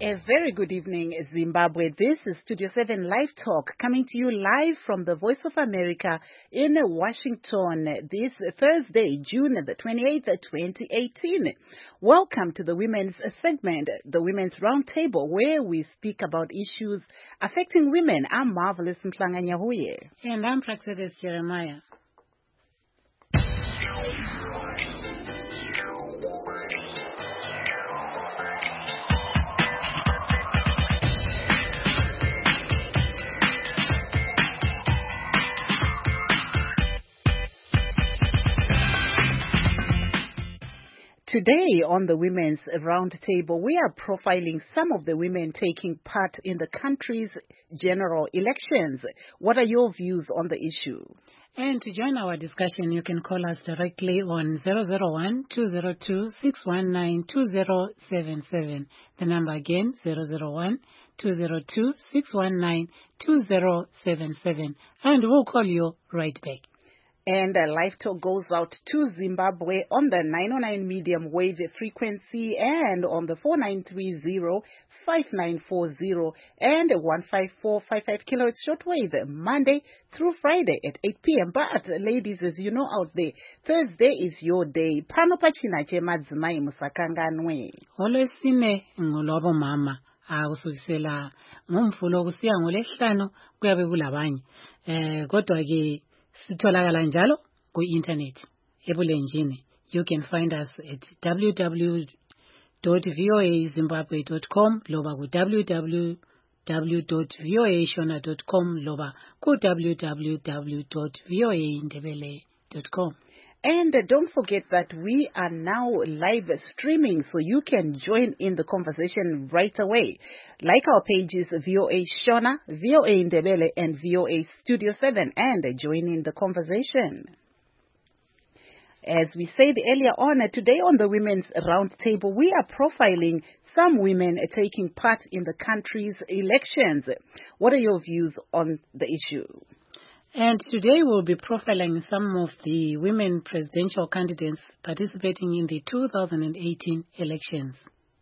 A very good evening, Zimbabwe. This is Studio 7 Live Talk, coming to you live from the Voice of America in Washington this Thursday, June the 28th, 2018. Welcome to the Women's segment, the Women's Roundtable, where we speak about issues affecting women. I'm Marvelous Mhlanganya Huye. And I'm Praxedes Jeremiah. Today on the Women's Roundtable, we are profiling some of the women taking part in the country's general elections. What are your views on the issue? And to join our discussion, you can call us directly on 001-202-619-2077. The number again, 001-202-619-2077. And we'll call you right back. And Live Talk goes out to Zimbabwe on the 909 medium wave frequency and on the 4930-5940 and 15455 kilohertz shortwave Monday through Friday at 8 p.m. But ladies, as you know out there, Thursday is your day. Pano pachina che madzimai musakanganwe. Olwesine ngolwabo mama akusukisela ngomvulo kusiya ngoLesihlanu kuyabe kulabanye. Kodwa ke sitholakala njalo ku-internet ebulenjini. You can find us at www.voazimbabwe.com loba ku www.voashona.com loba ku www.voaindebele.com. And don't forget that we are now live streaming, so you can join in the conversation right away. Like our pages, VOA Shona, VOA Indebele, and VOA Studio 7, and join in the conversation. As we said earlier on, today on the Women's Roundtable, we are profiling some women taking part in the country's elections. What are your views on the issue? And today we'll be profiling some of the women presidential candidates participating in the 2018 elections.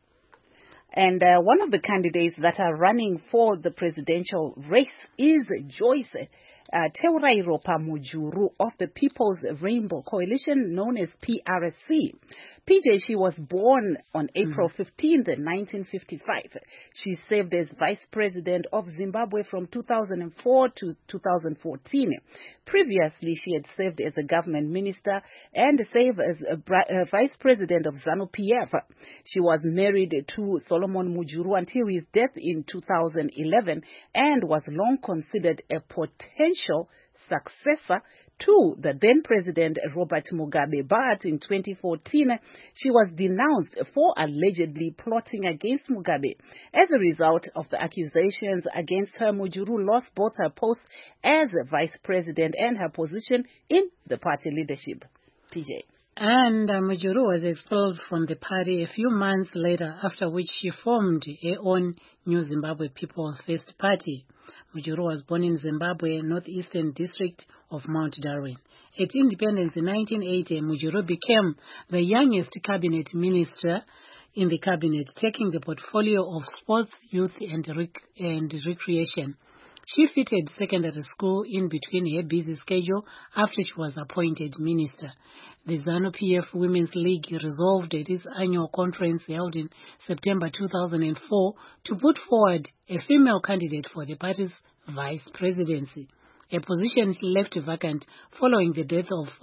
And one of the candidates that are running for the presidential race is Joyce Teurairopa Mujuru of the People's Rainbow Coalition, known as PRC. PJ, she was born on April 15th, 1955. She served as Vice President of Zimbabwe from 2004 to 2014. Previously, she had served as a government minister and served as a Vice President of ZANU-PF. She was married to Solomon Mujuru until his death in 2011 and was long considered a potential successor to the then President Robert Mugabe. But in 2014, she was denounced for allegedly plotting against Mugabe. As a result of the accusations against her, Mujuru lost both her post as Vice President and her position in the party leadership. PJ. And Mujuru was expelled from the party a few months later, after which she formed her own New Zimbabwe People First Party. Mujuru was born in Zimbabwe, northeastern district of Mount Darwin. At independence in 1980, Mujuru became the youngest cabinet minister in the cabinet, taking the portfolio of sports, youth, and recreation. She fitted secondary school in between her busy schedule after she was appointed minister. The ZANU-PF Women's League resolved at its annual conference held in September 2004 to put forward a female candidate for the party's vice presidency, a position left vacant following the death of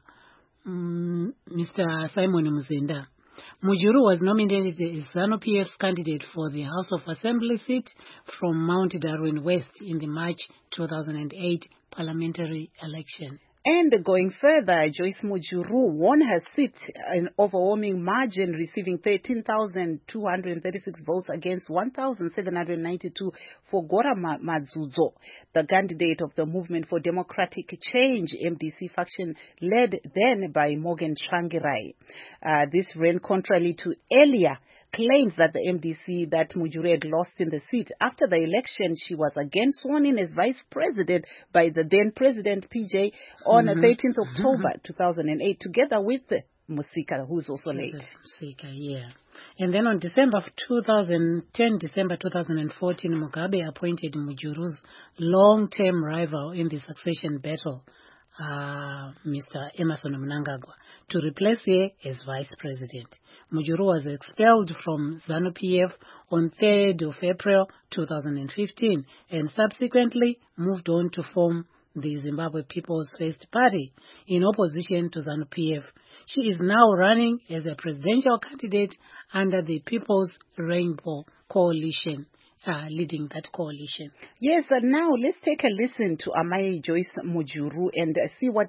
Mr. Simon Muzinda. Mujuru was nominated as ZANU-PF's candidate for the House of Assembly seat from Mount Darwin West in the March 2008 parliamentary election. And going further, Joyce Mujuru won her seat in overwhelming margin, receiving 13,236 votes against 1,792 for Gora Madzudzo, the candidate of the Movement for Democratic Change, MDC faction, led then by Morgan Tsvangirai. This ran contrary to earlier claims that the MDC that Mujuru had lost in the seat. After the election, she was again sworn in as vice president by the then president PJ on the 13th of October 2008, together with Musika, who's also late. Musika, yeah. And then on December 2014, Mugabe appointed Mujuru's long-term rival in the succession battle, Mr. Emmerson Mnangagwa, to replace her as vice president. Mujuru was expelled from ZANU-PF on 3rd of April 2015 and subsequently moved on to form the Zimbabwe People's First Party in opposition to ZANU-PF. She is now running as a presidential candidate under the People's Rainbow Coalition, leading that coalition. Yes, and now let's take a listen to Amai Joyce Mujuru and see what,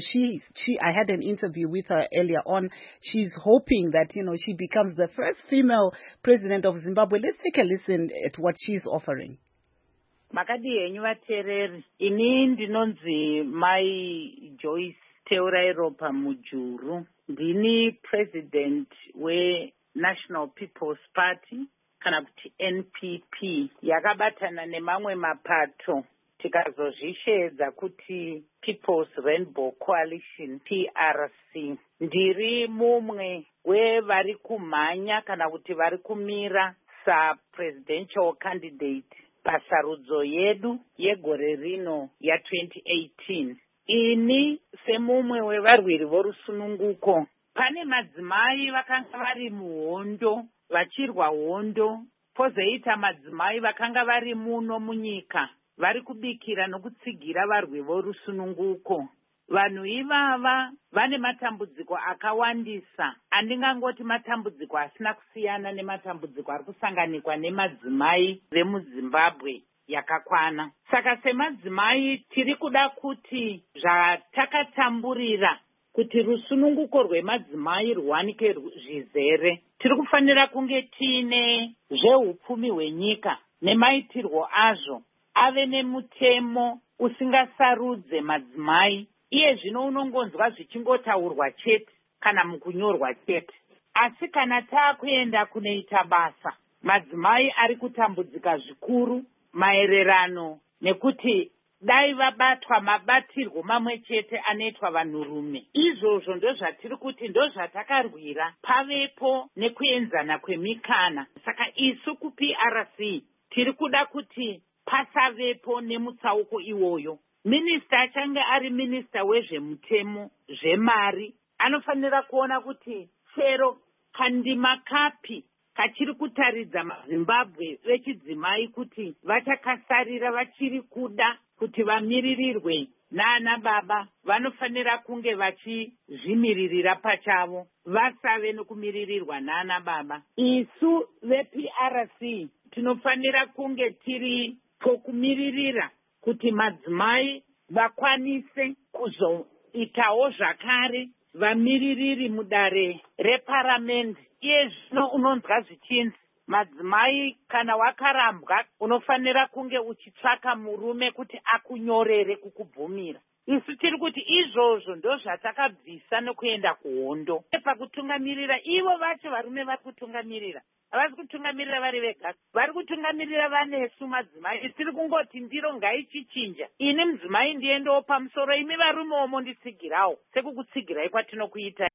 I had an interview with her earlier on. She's hoping that, she becomes the first female president of Zimbabwe. Let's take a listen at what she's offering. Makadi henyu vateereri, ini ndinonzi Mai Joyce Teurairopa Mujuru. Ndini president we-National People's Party, kana kuti NPP, yakabatana nemamwe mapato tikazozvishedza kuti People's Rainbow Coalition, PRC. Ndiri mumwe wevari kumhanya kana kuti vari kumira sa-presidential candidate pasarudzo yedu yegore rino ya2018. Ini semumwe wevarwiri vorusununguko, pane madzimai vakanga vari muhondo vachirwa hondo, pozoita madzimai vakanga vari muno munyika vari kubikira nokutsigira varwi vorusununguko. Vanhu ivava vane matambudziko akawandisa, andingangoti matambudziko asina kusiyana nematambudziko ari kusanganikwa nemadzimai vemuZimbabwe yakakwana. Saka semadzimai tiri kuda kuti zvatakatamburira kuti rusununguko rwemadzimai rwanike zvizere, tiri kufanira kunge tiine zveupfumi hwenyika nemaitirwo azvo ave nemutemo usingasarudze madzimai. Iye zvino unongonzwa zvichingotaurwa chete kana mukunyorwa chete, asi kana taakuenda kunoita basa, madzimai ari kutambudzika zvikuru maererano nekuti dai vabatwa mabatirwo mamwe chete anoitwa vanhurume. Izvozvo ndozvatiri kuti ndozvatakarwira pavepo nekuenzana kwemikana. Saka isu kuPRC tiri kuda kuti pasavepo nemutsauko iwoyo. Minista achange ari minista wezvemutemo zvemari anofanira kuona kuti chero kandima kapi kachiri kutaridza maZimbabwe vechidzimai kuti vachakasarira vachiri kuda kuti vamiririrwe naana baba, vanofanira kunge vachizvimiririra pachavo, vasave nokumiririrwa naana baba. Isu vePRC tinofanira kunge tiri pokumiririra kuti madzimai vakwanise kuzoitawo zvakare vamiririri mudare reparamende. Iye zvino unonzwa zvichinzi madzimai kana wakarambwa unofanira kunge uchitsvaka murume kuti akunyorere kukubvumira. Isu tiri kuti izvozvo ndozvatakabvisa nokuenda kuhondo. Pakutungamirira ivo vacho varume vari kutungamirira, havasi kutungamirira vari vega, vari kutungamirira vanesu madzimai. Tiri kungoti ndiro ngaichichinja, ini mudzimai ndiendewo pamusoro, imi varumewo nditsigirawo sekukutsigirai kwatinokuita.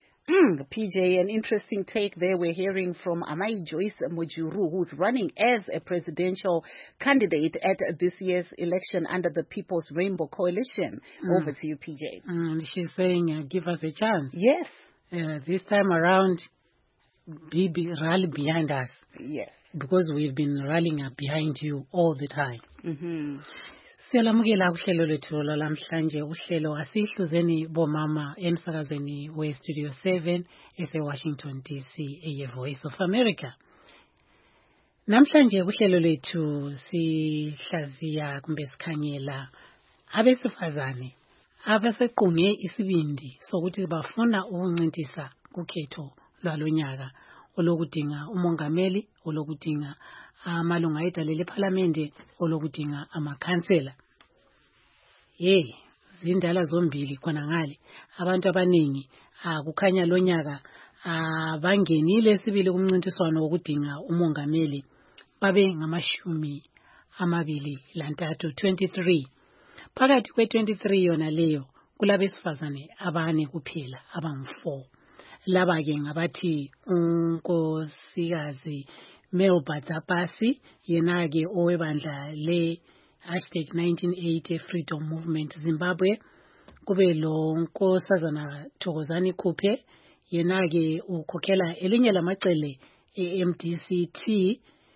PJ, an interesting take there. We're hearing from Amai Joyce Mujuru, who's running as a presidential candidate at this year's election under the People's Rainbow Coalition. Over to you, PJ. She's saying, give us a chance. Yes. This time around, rally behind us. Yes. Because we've been rallying behind you all the time. Siyalamukela uhlelo lethu lamhlanje. Uhlelo asihluzeni bomama emsakazweni we-Studio 7 ese-Washington DC, eye-Voice of America. Namhlanje uhlelo lethu sihlaziya kumbe sikhangela abesifazane abasequnge isibindi sokuthi bafuna ukuncintisa kukhetho lwalonyaka olokudinga umongameli, olokudinga amalunga edale lephalamende, olokudinga amakhansela. Zindala zombili khona ngale. Abantu abaningi kukhanya lonyaka bangenile sibili kumncintiswano wokudinga umongameli babe ngamashumi amabili lantathu, 23. Phakathi kwe-23 yona leyo kulabesifazane abane kuphela, abangu-4. laba ke ngabathi unkosikazi Melbatha Pasi yena ke owebandla le #1980 Freedom Movement Zimbabwe. Kube lo nkosazana Thokozani Khuphe yena ke ukhokhela elinye lamacele eMDCT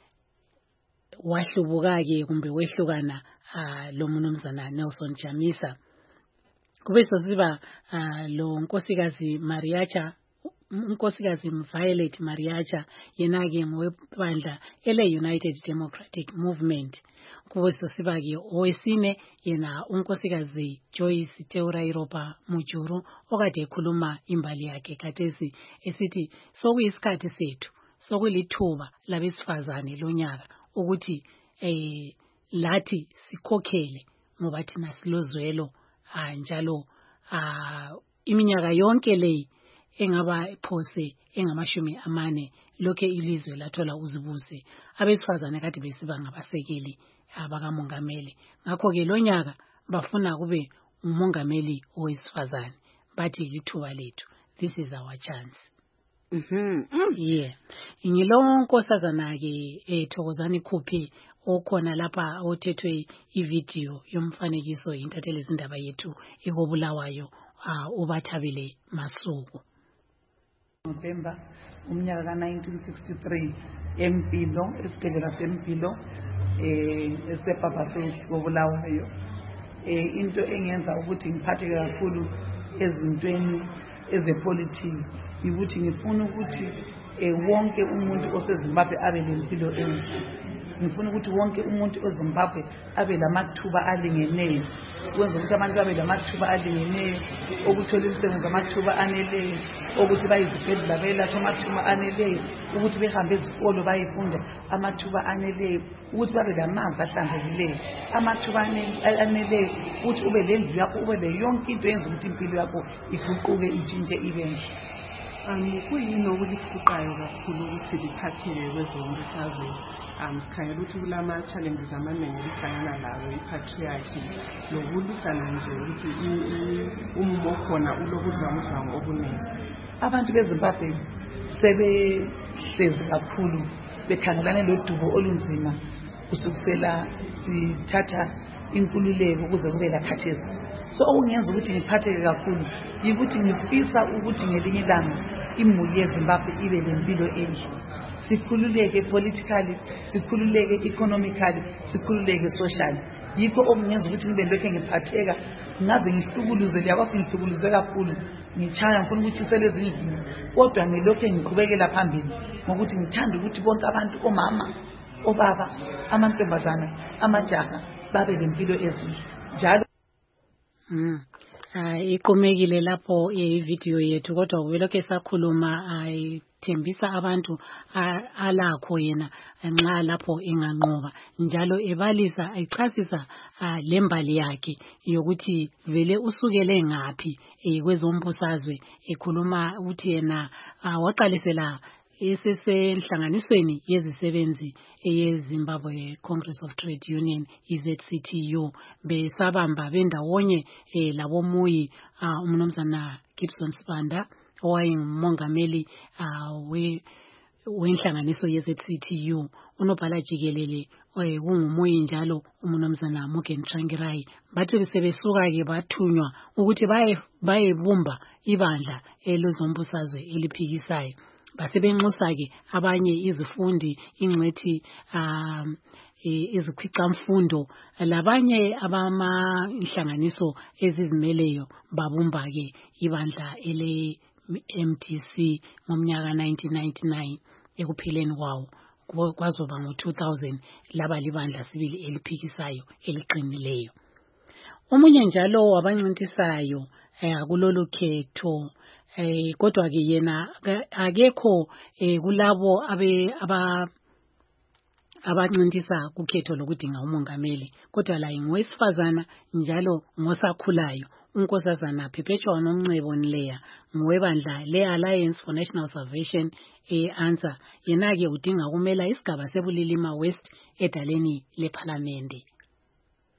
wahlubuka ke kumbe wehlukana lo mnumzana Nelson Chamisa. Kube sosiba lo nkosikazi Mariacha unkosikazi Violet Mariacha yena ke ngowebandla United Democratic Movement. Kube sosiba ke owesine yena unkosikazi Joyce Teurairopa Mujuru okade ekhuluma imbali yakhe kathesi esithi sokuyisikhathi sethu sokulithuba labesifazane lonyaka ukuthi lathi sikhokhele ngoba thina silozwelo njalo iminyaka yonke le engaba phose engamashumi amane lokhe ilizwe lathola uzibuse abesifazane kade besiba ngabasekeli abakamongameli. Ngakho ke lonyaka bafuna kube umongameli owesifazane bathi lithuba lethu, this is our chance. Yeah, ngilo nkosazana ke Thokozani Khuphe okhona lapha othethwe ivideo yomfanekiso intatheli izindaba yethu ekobulawayo uBathabile Masuku. November umnyaka ka1963 eMpilo esibhedlela seMpilo eseBarberfield kobulawayo. Into engenza ukuthi ngiphatheke kakhulu ezintweni ezepolitiki ukuthi ngifuna ukuthi wonke umuntu oseZimbabwe abe lempilo enhle. Ngifuna ukuthi wonke umuntu oZimbabwe abe lamathuba alingeneyo, kwenza ukuthi abantu babe lamathuba alingeneyo, ukuthola imisebenzi amathuba aneleyo, ukuthi bayizibhedlela belatshwe amathuba aneleyo, ukuthi behambe ezikolo bayifunda amathuba aneleyo, ukuthi babe lamanzi ahlanzekileyo, amathuba aneleyo, ukuthi ube lendlu yakho, ube le yonke into yenza ukuthi impilo yakho iguquke itshintshe ibe nhle. Kuyini okulifuqayo kakhulu ukuthi liphatheke kwezombusazwe? Sikhangela ukuthi kulama challenges amaningi lihlangana lawo ipatriarchy lokulwisana nje ukuthi umumo khona ulokudlwangudlwangu obuningi. Abantu beZimbabwe sebehlezi kakhulu bekhangelane lodubo olunzima kusukisela sithatha inkululeko kuze kube lakhathesi. So okungenza ukuthi ngiphatheke kakhulu yikuthi ngifisa ukuthi ngelinye ilanga imuli yeZimbabwe ibe lempilo enhle, sikhululeke politically, sikhululeke economically, sikhululeke socially. Yikho okungenza ukuthi ngibe lokho ngiphatheka ngaze ngihlukuluze liyakwazi ngihlukuluze kakhulu ngichaya ngifuna ukuthi selezi izindlu, kodwa ngilokho ngiqhubekela phambili ngokuthi ngithanda ukuthi bonke abantu, omama, obaba, amantombazana, amajaha babe lempilo ezinhle njalo. Iqhumekile lapho ivideo yethu kodwa ubelokhe sakhuluma ayithembisa abantu alakho yena nxa lapho enganqoba njalo ebalisa echasisa lembali yakhe yokuthi vele usukele ngaphi kwezombusazwe, ekhuluma ukuthi yena waqalisela esesenhlanganisweni yezisebenzi eyeZimbabwe Congress of Trade Union ZCTU besabamba bendawonye labomuyi umnumzana Gibson Sibanda owayengumongameli wenhlanganiso yeZCTU, unobhala jikelele kungumuyi njalo umnumzana Mugen Tsvangirai. Bathi sebesuka ke bathunywa ukuthi bayebumba ibandla elezombusazwe eliphikisayo. Basebenxusa ke abanye izifundi ingcethi izikhwicamfundo labanye abamahlanganiso ezizimeleyo babumba ke ibandla ele MTC ngomnyaka 1999 ekupheleni kwawo kwazoba ngo2000 laba libandla sibili eliphikisayo eliqinileyo. Omunye njalo wabancintisayo kulolu khetho kodwa ke yena akekho kulabo abancintisa kukhetho lokudinga umongameli, kodwa la ngowesifazana njalo ngosakhulayo unkosazana Perpetua Nomncebo Nleya ngowebandla le-Alliance for National Salvation ANSA. Yena ke udinga kumela isigaba sebulilima West edaleni lePhalamende.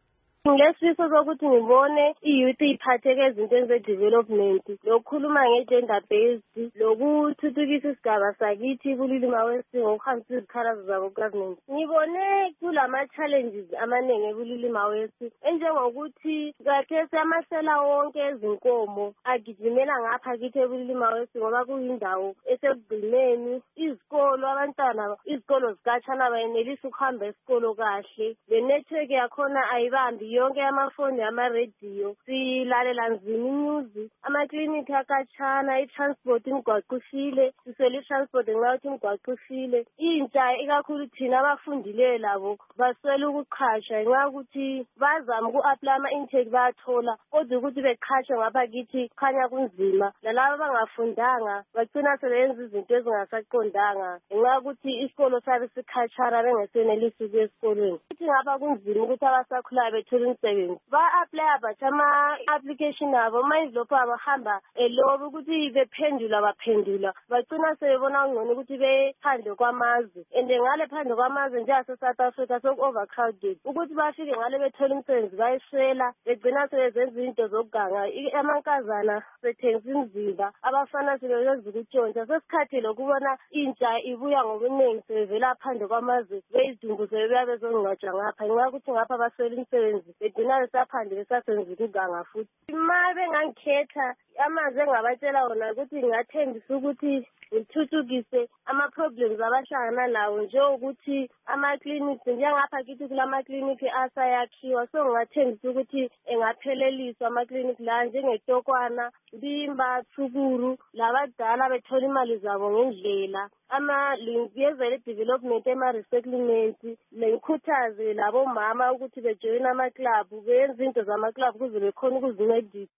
Ngilesifiso sokuthi ngibone i-youth iphatheke ezintweni ze-development, lokukhuluma nge-gender based, lokuthuthukisa isigaba sakithi kulilimi West ngokuhambisa izikhalazo zabo ku-government. Ngibone kulama-challenges amaningi kulilimi West, enjengokuthi kathesi amasela wonke ezinkomo agijimela ngapha kithi kulilimi West ngoba kuyindawo esekugcineni. Izikolo abantwana izikolo zikhatshana abayenelisi ukuhamba esikolo kahle, le network yakhona ayibambi yonke amafoni ama-radio, silalela nzima inews, amaklinikhi akhatshana, i-transport imigwaqo-ifile, siswele i-transport ngenxa yokuthi imigwaqo ifile. Intsha ikakhulu thina abafundileyo labo baswela ukuqhasha ngenxa yokuthi bazama uku-apply ama-intake bayathola, kodwa ukuthi beqhashwe ngapha kithi kukhanya kunzima. Lalabo abangafundanga bagcina sebenza izinto ezingasaqondanga ngenxa yokuthi isikolo sabe sikhatshana bengesenelisi ukuya esikolweni. Kuthi ngapha kunzima ukuthi abasakhulayo bethole umsebenzi. Ba-apply batsha ama-application abo, ama-envelope abo hamba elobi ukuthi bephendula bagcina sebebona ngcono ukuthi bephandle kwamazwe. And ngale phandle kwamazwe njengase-South Africa soku-overcrowded, ukuthi bafike ngale bethole umsebenzi bayiswela, begcina sebezenza izinto zokuganga. Amankazana sethengisa imizimba, abafana sebeyenza ukutshontsha. Sesikhathile ukubona intsha ibuya ngobuningi sebevela phandle kwamazwe beyidumbu sebebuya bezongcwatshwa ngapha ngenxa yokuthi ngapha baswela imisebenzi begcina besaphandle besasenza ukuganga futhi. Ma bengangikhetha amazwi engabatshela wona ukuthi ngingathembisa ukuthi ngithuthukise ama-problems abahlangana nawo, njengokuthi ama-clinics njengapha kithi kulama-clinic asayakhiwa, so ngingathembisa ukuthi engapheleliswa ama-clinic la njengetokwana, Mbimba, Thukuru, labadala bethola imali zabo ngendlela. Ngiyezele i-development ema-resettlement, ngikhuthaze labomama ukuthi bejoyine ama-club, benze into zama-club ukuze bekhona ukuzincedisa.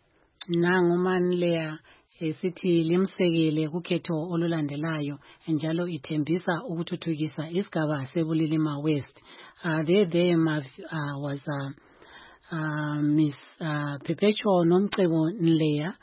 Nangu Manleya sithi limsekele kukhetho olulandelayo njalo ithembisa ukuthuthukisa isigaba sebulilima West. There was Miss Perpetual Nomcebo Nleya,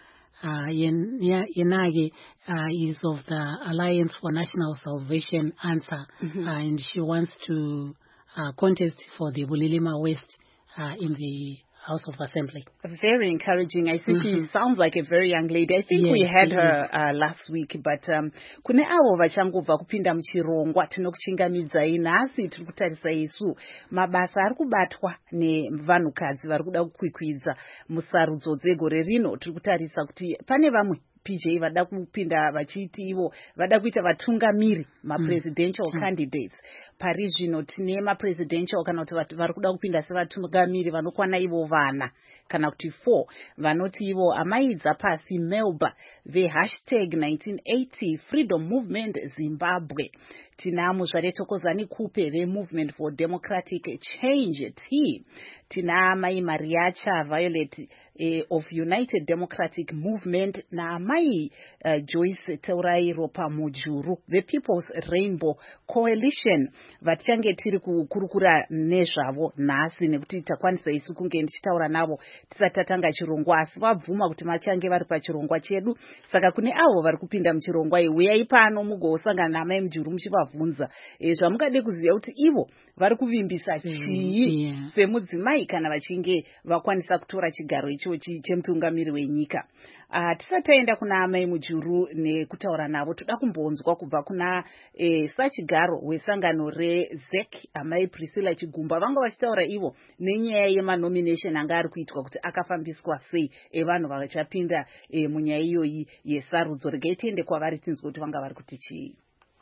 Yenage is of the Alliance for National Salvation Answer, and she wants to contest for the Bulilima West in the House of Assembly. Very encouraging. I see she sounds like a very young lady. I think we had her last week, but kune avo vachangobva kupinda muchirongwa tinokuchingamidza inhasi tiri kutarisa isu mabasa ari kubatwa nevanhukadzi vari kuda kukwikwidza musarudzo dzegore rino. Tiri kutarisa kuti pane vamwe PJ vada kupinda vachiti ivo vada kuita vatungamiri ma-presidential candidates. Pari zvino tine ma-presidential kana kuti vatu vari kuda kupinda sevatungamiri vanokwana ivo vana kana kuti 4 vanoti ivo amaidza pasi Melba #1980 Freedom Movement Zimbabwe. Tina Muzvare Tokozani Kupe Movement for Democratic Change T. Tina Mai Mariacha Violet of United Democratic Movement na Mai Joyce Teurairopa Mujuru, the People's Rainbow Coalition. Vachange tiri kukurukura nezvavo nhasi nekuti takwanisa isu kunge ndichitaura navo tisatatanga chirongwa asi vabvuma kuti machange vari pachirongwa chedu. Saka kune avo vari kupinda muchirongwa uyai pano mugosangana naMai Mujuru muchivabvunza zvamungade kuziva kuti ivo vari kuvimbisa chii semudzimai kana vachinge vakwanisa kutora chigaro ichochi chemutungamiri wenyika. Tisataenda kuna Mai Mujuru nekutaura navo toda kumbonzwa kubva kuna sachigaro wesangano reZEC Amai Priscilla Chigumba vanga vachitaura ivo nenyaya yemanomination anga ari kuitwa kuti akafambiswa sei evanhu vachapinda munyaya iyoyi yesarudzo. Regai tiende kwavari tinzwe kuti vanga vari kuti chii.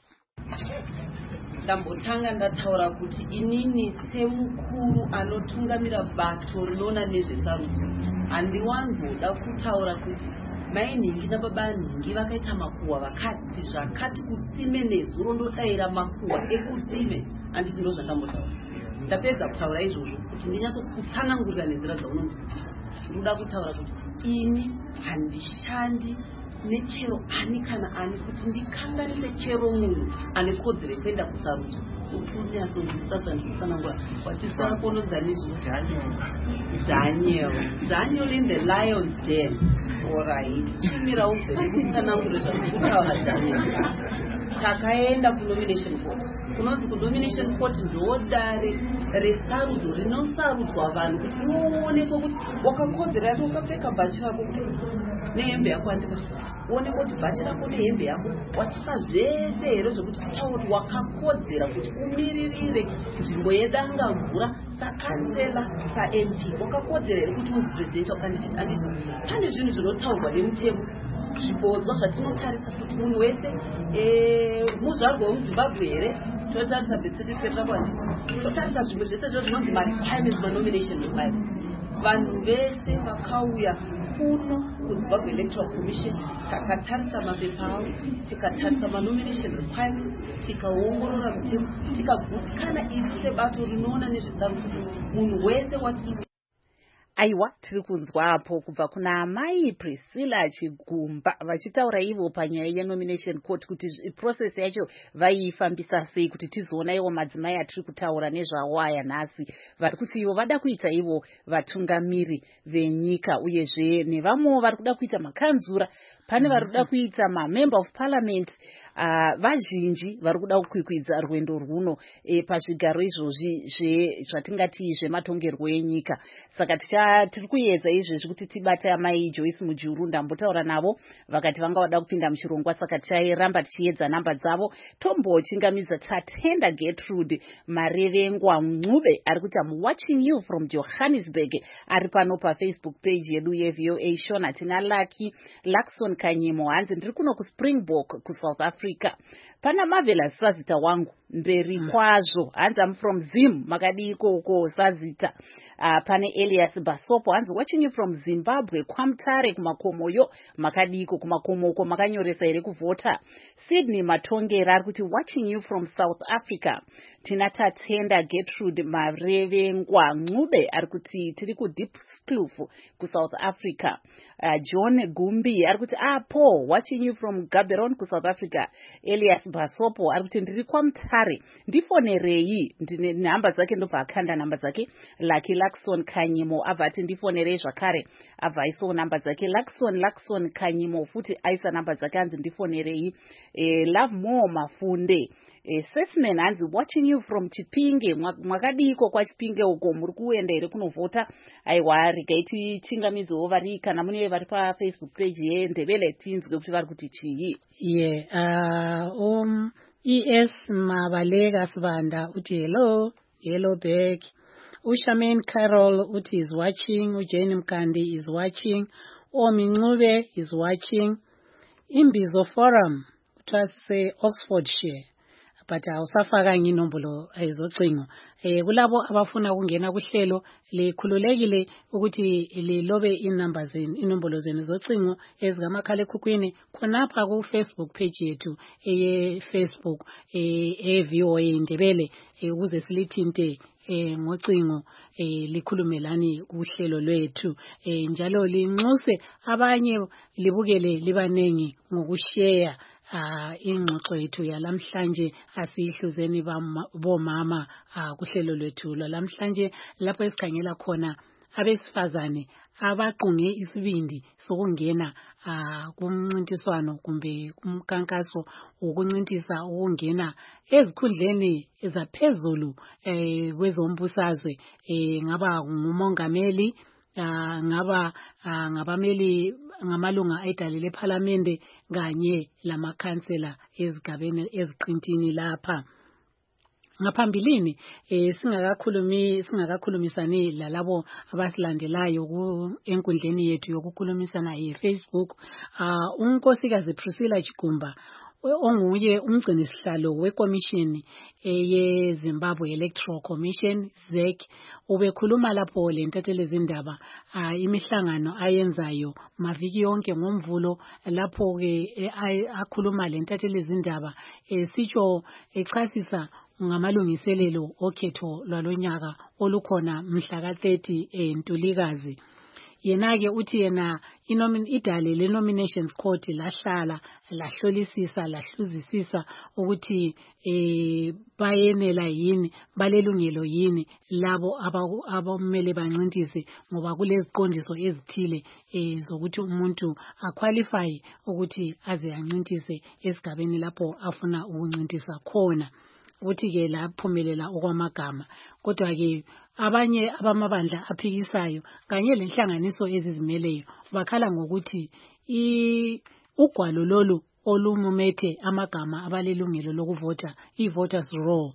Ndambotanga ndataura kuti inini semukuru anotungamira bato rinoona nezvesarudzo handiwanzoda kutaura kuti mai nhingi nababa nhingi vakaita makuhwa vakati zvakati kutsime nezuro ndodaira makuhwa ekutsime. Handiti ndo zvandambotaura. Ndapedza kutaura izvozvo kuti ndinyatsokutsanangurira nenzira dzaunonzwisisa. Ndoda kutaura kuti ini handishandi nechero ani kana ani kuti ndikanganise chero munhu ane kodzero yekuenda kusarudzo. Daniel in the lion's den. Alright. Chimira ubve kutsanangurira zvakutaura Daniel. takaenda kunomination court. Kunonzi kunomination court ndodare resarudzo rinosarudzwa vanhu kuti uonekwe kuti wakakodzera ati ukapfeka bhachi rako nehembe yako andika uonekwe kuti bhachi rako nehembe yako wachita zvese here zvokuti titaura kuti wakakodzera kuti umiririre nzvimbo yedanga mvura sakansela saMP wakakodzera here kuti unzi presidential candidate. Anditi pane zvinhu zvinotaurwa nemutemo zvibodzwa zvatinotarisa kuti munhu wese muzvarwa wemuzimbabwe here totarisa birth certificate rako handisi totarisa zvimwe zvese zvo zvinonzi marequirements manomination requirements. Vanhu vese vakauya kuno kuzimbabwe electoral commission takatarisa mapepa avo tikatarisa manomination requirements tikaongorora mutemo tikagutsikana isu sebato rinoona nezvesarudzo munhu wese watiri. Aiwa, tiri kunzwa apo kubva kuna Mai Priscilla Chigumba vachitaura ivo panyaya yenomination court kuti process yacho vaifambisa sei kuti tizoona ivo madzimai atiri kutaura nezvawo aya nhasi vari kuti ivo vada kuita ivo vatungamiri venyika uyezve nevamwewo vari kuda kuita makanzura pane vari kuda kuita mamember of parliament vazhinji vari kuda kukwikwidza rwendo rwuno pazvigaro izvozvi zvatingati zvematongerwo enyika. Saka tiri kuedza izvezvi kuti tibate amai Joyce Mujuru ndambotaura navo vakati vanga vada kupinda muchirongwa, saka tichairamba tichiedza namba dzavo. Tombochingamidza Tatenda Gertrude Marevengwa Mncube ari kuti I'm watching you from Johannesburg ari pano paFacebook page yedu yeVOA Shona. Tina Lakson Kanyimo hanzi ndiri kuno kuSpringbok kuSouth Africa. Pana Marvelous Sazita wangu mberi kwazvo hanzi I'm from Zim makadi ikoko Sazita. Pane Elias Basopo hanzi watching you from Zimbabwe Kwamtare kumakomoyo makadiko kumakomoko makanyoresa here kuvhota. Sydney Matongera ari kuti watching you from South Africa. Tina Tatenda Gertrude Marevengwa Mncube ari kuti tiri kuDiepkloof kuSouth Africa. John Gumbi ari kuti apo watching you from Gaborone kuSouth Africa. Elias Basopo ari kuti ndiri Kwamtare ndifonerei ndine namba dzake ndobva akanda namba dzake. Lucky Lakson Kanyimo abva ati ndifonerei zvakare abva aisawo namba dzake. Lakson Kanyimo futi aisa namba dzake hanzi ndifonerei. Love More Mafunde Sesman hanzi watching you from Chipinge mwakadiko kwaChipinge uko muri kuenda here kunovhota. Aiwa regaiti chingamidzowo vari kana mune vari paFacebook page yeNdebele tinzwe kuti vari kuti chii. ES Mabalega Sibanda uti hello back. Ushaman Carol uti is watching. Ujeni Mkandi is watching. Mncube is watching. Imbizo Forum utwase Oxfordshire but awusafaka inombolo ezocingo. Kulabo abafuna ukungena kuhlelo likhululekile ukuthi lilobe inombolo zenu zocingo ezikamakhala ekhukhwini khonapha ku Facebook page yethu Facebook eVOA Ndebele ukuze silithinte ngocingo likhulumelani kuhlelo lwethu njalo linxuse abanye libukele libanengi ngokushare ingxoxo yethu yalamhlanje asihluzeni bomama kuhlelo lwethu lamhlanje lapho esikhangela khona abesifazane abaqunge isibindi sokungena kumncintiswano kumbe kumkankaso ukuncintisa ukungena ezikhundleni ezaphezulu kwezombusazwe ngaba ngumongameli ngaba ngabameli ngamalunga ayidalile eParliament kanye lamakhansela ezigabeni eziqintini lapha. Ngaphambilini singakakhulumisani lalabo abasilandelayo enkundleni yethu yokukhulumisana yeFacebook unkosikazi Priscilla Chigumba onguye umgcinisihlalo wekomishini yeZimbabwe Electoral Commission ZEC ubekhuluma lapho lentathelezindaba imihlangano ayenzayo maviki yonke ngomvulo lapho ke akhuluma lentathelezindaba sitsho echasisa ngamalungiselelo okhetho lwalonyaka olukhona mhla ka 30 Ntulikazi. yena-ke uthi yena idale le-nominations court lahlala lahlolisisa lahluzisisa ukuthi bayenela yini balelungelo yini labo abamele bancintise ngoba kuleziqondiso ezithile zokuthi umuntu aqualify ukuthi aze ancintise esigabeni lapho afuna ukuncintisa khona. Uthi-ke laphumelela okwamagama kodwa-ke abanye abamabandla aphikisayo kanye lenhlanganiso ezizimeleyo bakhala ngokuthi ugwalo lolu olumumethe amagama abalelungelo lokuvota i-voters roll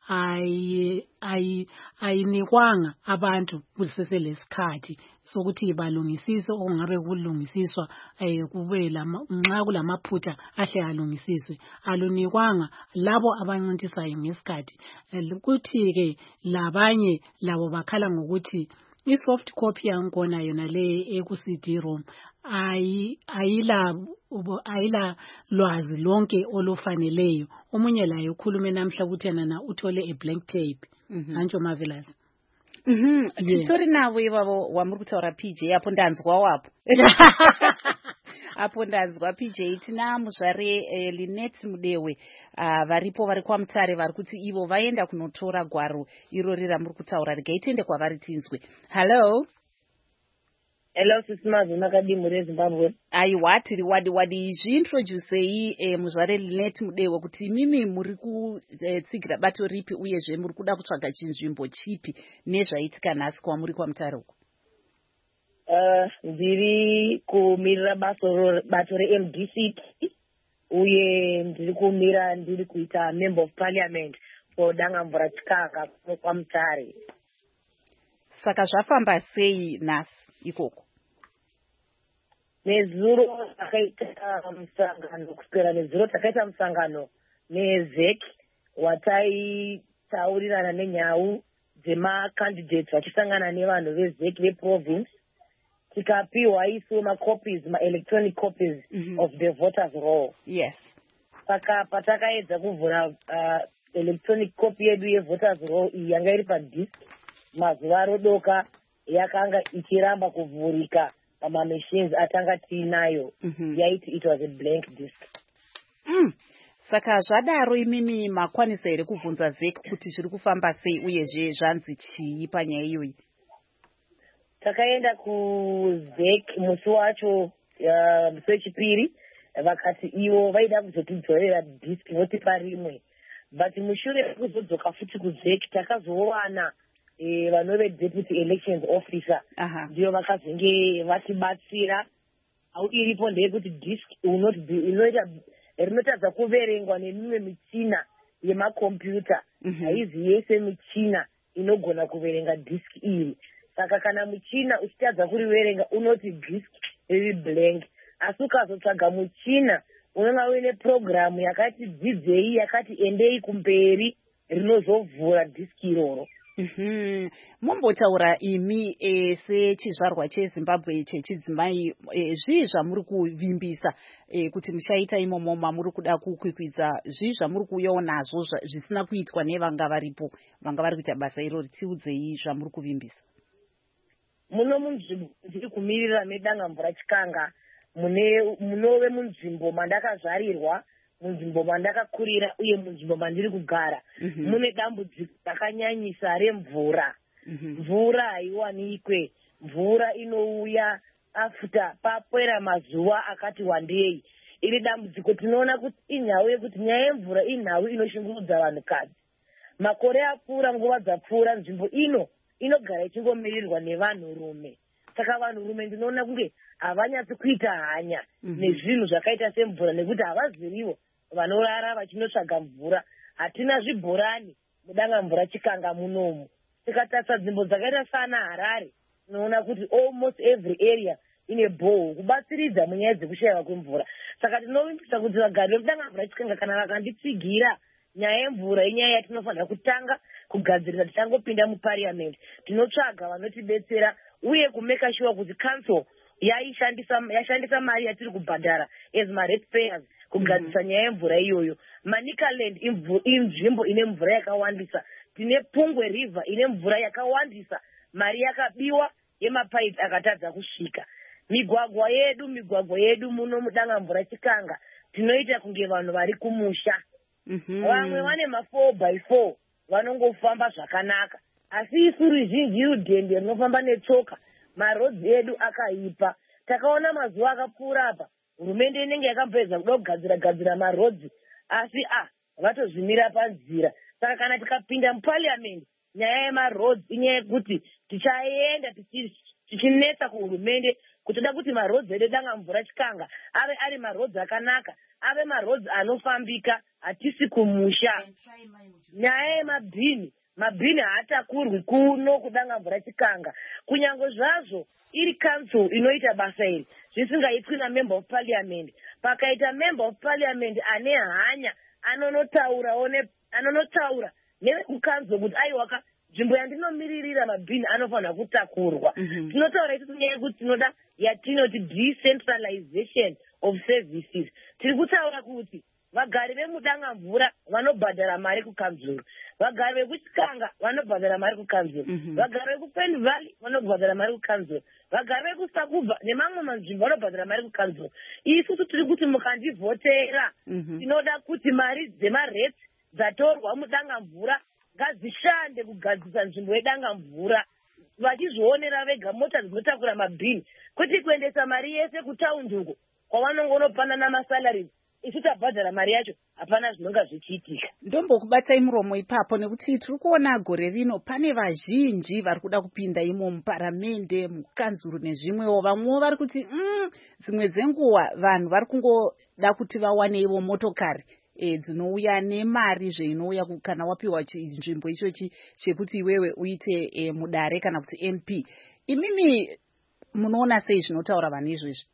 ayinikwanga abantu kuseselesikhathi sokuthi balungisise okungabe kulungisiswa kube nxa kulamaphutha ahle alungisiswe alunikwanga labo abancintisayo ngesikhathi. Kuthi-ke labanye labo bakhala ngokuthi i-soft copy yankona yona le eku-CD-ROM ayila lwazi lonke olufaneleyo. Omunye laye ukhulume namhla ukuthi yena uthole a-blank tape. Antsho Marvelous. Titori nawe babo wamuri kutaura PJ apo ndanzwa wapo. Apo ndanzwa PJ tina muzvare Linet Mudewe varipo vari kwaMutare vari kuti ivo vaenda kunotora gwaro irori ramuri kutaura rigaitende kwavari tinzwe. Hello. Hello sisimazi nakadi muri Zimbabwe. Aiwa tiri wadi zviintroducei muzvare Linet Mudewe kuti mimi muri kutsigira bato ripi uyezve muri kuda kutsvaga chinzvimbo chipi nezvaitika nhasi kwamuri kwaMutare uko. Ndiri kumirira bato reMDC uye ndiri kumira ndiri kuita member of parliament for Dangamvura Chikanga kwaMutare. Saka zvafamba sei nhasi ikoko? Nezuro takaita musangano kuswera nezuro takaita musangano neZEC wataitaurirana nenyau dzemacandidates vachisangana nevanhu veZEC veprovince tikapiwa isu macopies electronic copies of the voters roll. Yes. Saka patakaedza kuvhura electronic copy yedu yevoters roll iyi yanga iri padisk mazuva arodoka yakanga ichiramba kuvhurika pamamachines atanga tiinayo yaiti it was a blank disk. Saka zvadaro imimi makwanisa here kubvunza ZEC kuti zviri kufamba sei uyezve zvanzi chii panyaya iyoyi? Takaenda kuZEC musi wacho musi wechipiri vakati ivo vaida kuzotidzorera disk votipa rimwe, but mushure kuzodzoka futi kuZEC takazowana vanove deputy elections officer ndiyo vakazenge vatibatsira. Au iripo ndeyekuti disk rinotadza kuverengwa nemimwe michina yemakombiyuta, haizi yese michina inogona kuverenga disk iri. Saka kana muchina uchitadza kuriverenga unoti disk riri blank, asi ukazotsvaga muchina unonga uine programu yakati dzidzei yakati endei kumberi rinozovhura disk iroro. Mombotaura imi sechizvarwa cheZimbabwe chechidzimai zvii zvamuri kuvimbisa kuti muchaita imomo mamuri kuda kukwikwidza, zvii zvamuri kuuyawo nazvo zvisina kuitwa nevanga varipo vanga vari kuita basa irori? Tiudzei zvamuri kuvimbisa. Muno munzvimbo ndiri kumirira meDangamvura Chikanga munove munzvimbo mandakazvarirwa, munzvimbo mandakakurira uye munzvimbo mandiri kugara mune dambudziko rakanyanyisa remvura. Mvura haiwanikwe, mvura inouya after papera mazuva akati wandei. Iri dambudziko tinoona kuti inhau yekuti nyaya yemvura inhau inoshungurudza vanhukadzi. Makore apfuura, nguva dzapfuura, nzvimbo inogara ichingomirirwa nevanhurume. Saka vanhurume ndinoona kunge havanyatsi kuita hanya nezvinhu zvakaita semvura nekuti havaziriwo vanorara vachinotsvaga mvura. Hatina zvibhorani muDangamvura Chikanga munomu. Tikatarisa nzvimbo dzakaita sana Harare tinoona kuti almost every area ine bhoho kubatsiridza munyaya dzekushayiwa kwemvura. Saka tinovimbisa kuti vagari vemuDangamvura Chikanga kana vakanditsigira nyaya yemvura inyaya yatinofanira kutanga kugadzirira tichangopinda muparliament. Tinotsvaga vanotibetsera uye kumeka sure kuti council yashandisa mari yatiri kubhadhara as ma-ratepayers kugadzirisa nyaya yemvura iyoyo. Manicaland inzvimbo ine mvura yakawandisa. Tine Pungwe River ine mvura yakawandisa. Mari yakabiwa yemapaipi akatadza kusvika. Migwagwa yedu muno mudangamvura Chikanga tinoita kunge vanhu vari kumusha. Vamwe vane ma4x4 vanongofamba zvakanaka, asi isu ruzhinji rudhende rinofamba netsoka, marodzi edu akaipa. Takaona mazuva akapfuura apa hurumende inenge yakapedza kuda kugadzira marodzi, asi vatozvimira panzira. Saka kana tikapinda muparliament nyaya yemarodzi inyaya yekuti tichaenda tichinetsa kuhurumende kuti toda kuti marodzi edu Dangamvura Chikanga ave ari marodzi akanaka, ave marodzi anofambika, hatisi kumusha. Nyaya yemabhini haatakurwi kuno kuDangamvura Chikanga, kunyange zvazvo iri council inoita basa iri zvisingaitwi namember of parliament. Pakaita member of parliament ane hanya anonotaura nevekukanzuro kuti aiwaka nzvimbo yandinomiririra mabhini anofanira kutakurwa. Tinotaura isusu nyaya yekuti tinoda yatinoti decentralization of services. Tiri kutaura kuti vagari vemudangamvura vanobhadhara mari kukanzuro, vagari vekuchikanga vanobhadhara mari kukanzuro, vagari vekupen valley vanobhadhara mari kukanzuro, vagari vekusakubva nemamwe manzvimbo vanobhadhara mari kukanzuro. Isusu tiri kuti mukandivhotera tinoda kuti mari dzemaretsi dzatorwa mudangamvura ngadzishande kugadzisa nzvimbo yedangamvura, vachizvionera vega mota dzinotakura mabhini, kwete kuendesa mari yese kutaundi uko kwavanongonopanana masalari. Isu tabhadhara mari yacho hapana zvinonga zvichiitika. Ndombokubatsai muromo ipapo nekuti tiri kuona gore rino pane vazhinji vari kuda kupinda imo muparamende, mukanzuro nezvimwewo. Vamwewo vari kuti dzimwe dzenguva vanhu vari kungoda kuti vawane ivo motokari dzinouya nemari zvinouya kana wapiwa nzvimbo ichochi chekuti iwewe uite mudare kana kuti MP. Imimi munoona sei zvinotaura vanhu izvezvi?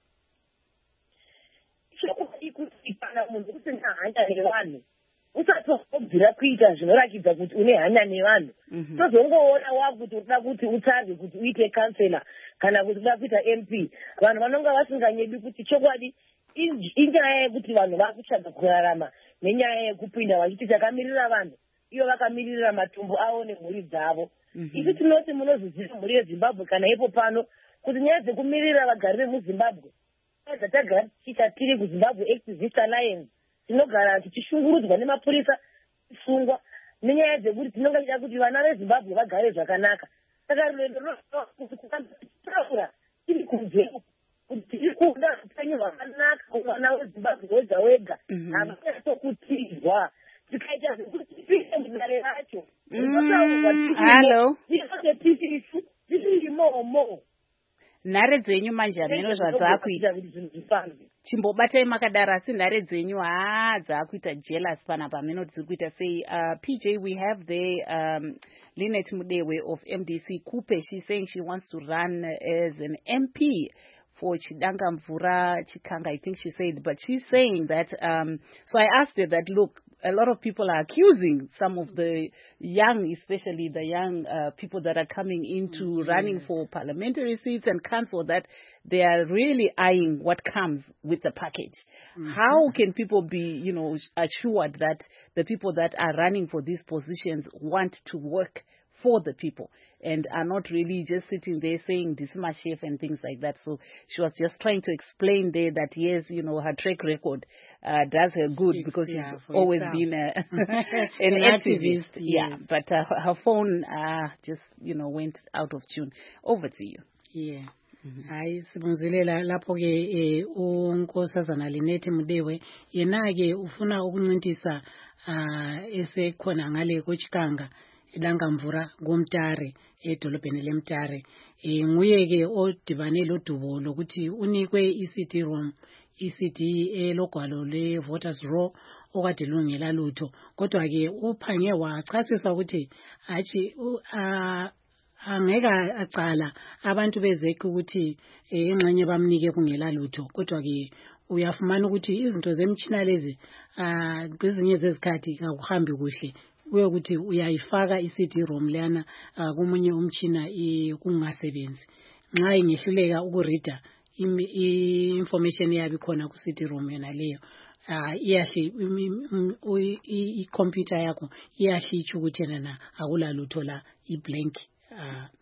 Kana munhu usina hanya nevanhu usati wabvira kuita zvinorakidza kuti une hanya nevanhu, tozongoona wakuti unoda kuti utsarwe kuti uite kansela kana kuti unoda kuita MP. Vanhu vanonga vasinganyedi kuti chokwadi inyaya yekuti vanhu vakutsvaga kurarama nenyaya yekupinda vachiti takamirira vanhu, iyo vakamirira matumbu avo nemhuri dzavo. Isu tinoti munozoziva mhuri yeZimbabwe kana ipo pano kuti nyaya dzekumirira vagari vemuZimbabwe dzatagara tichita tiri kuZimbabwe Activist Alliance tinogara tichishungurudzwa nemapurisa kusungwa nenyaya dzekuti tinonga tichida kuti vana veZimbabwe vagare zvakanaka. Saka rwendo rinotaura tiri kunze kuti tiri kuda upenyu hwakanaka kumwana weZimbabwe wega wega, havanatokutirwa tikaita zvekuti tipinde mudare racho. Halo, tiri imomo. Nhare dzenyu manje hameno zvadzakuita, chimbobatai makadaro, asi nhare dzenyu dzakuita jealous panapa hameno dziri kuita sei. PJ, we have the Lynette Mudewe of MDC Kupe. She's saying she wants to run as an MP for Chidangamvura Chikanga, I think she said, but she's saying that, so I asked her that, look, a lot of people are accusing some of the young, especially the young people that are coming into running for parliamentary seats and council, that they are really eyeing what comes with the package. How can people be, assured that the people that are running for these positions want to work for the people and are not really just sitting there saying this is my chef and things like that? So she was just trying to explain there that yes, her track record does her good because she's always been an activist. Yeah, but her phone just went out of tune. Over to you. Yeah. Hayi sibongelela lapho ke unkosazana Lynette Mudewe yena ke ufuna ukuncintisa esekhona ngale koChikanga eDangamvura ngomtare edolobheni leMtare. Nguye ke odibane lodubo lokuthi unikwe iCD room, iCD elogwalo le voters roll okade lungela lutho, kodwa ke uphange wachasisa ukuthi athi angeka acala abantu bezeke ukuthi ingxenye bamnike kungela lutho, kodwa ke uyafumana ukuthi izinto zemtshina lezi kwezinye zezikhathi akuhambi kuhle, uyokuthi uyayifaka iCD ROM lana kumunye umtshina kungasebenzi. Nxa ingehluleka ukurida information yabi khona ku CD ROM yona leyo, iyahle i-computer yakho iyahle ukuthi yena akula lutho la, i-blank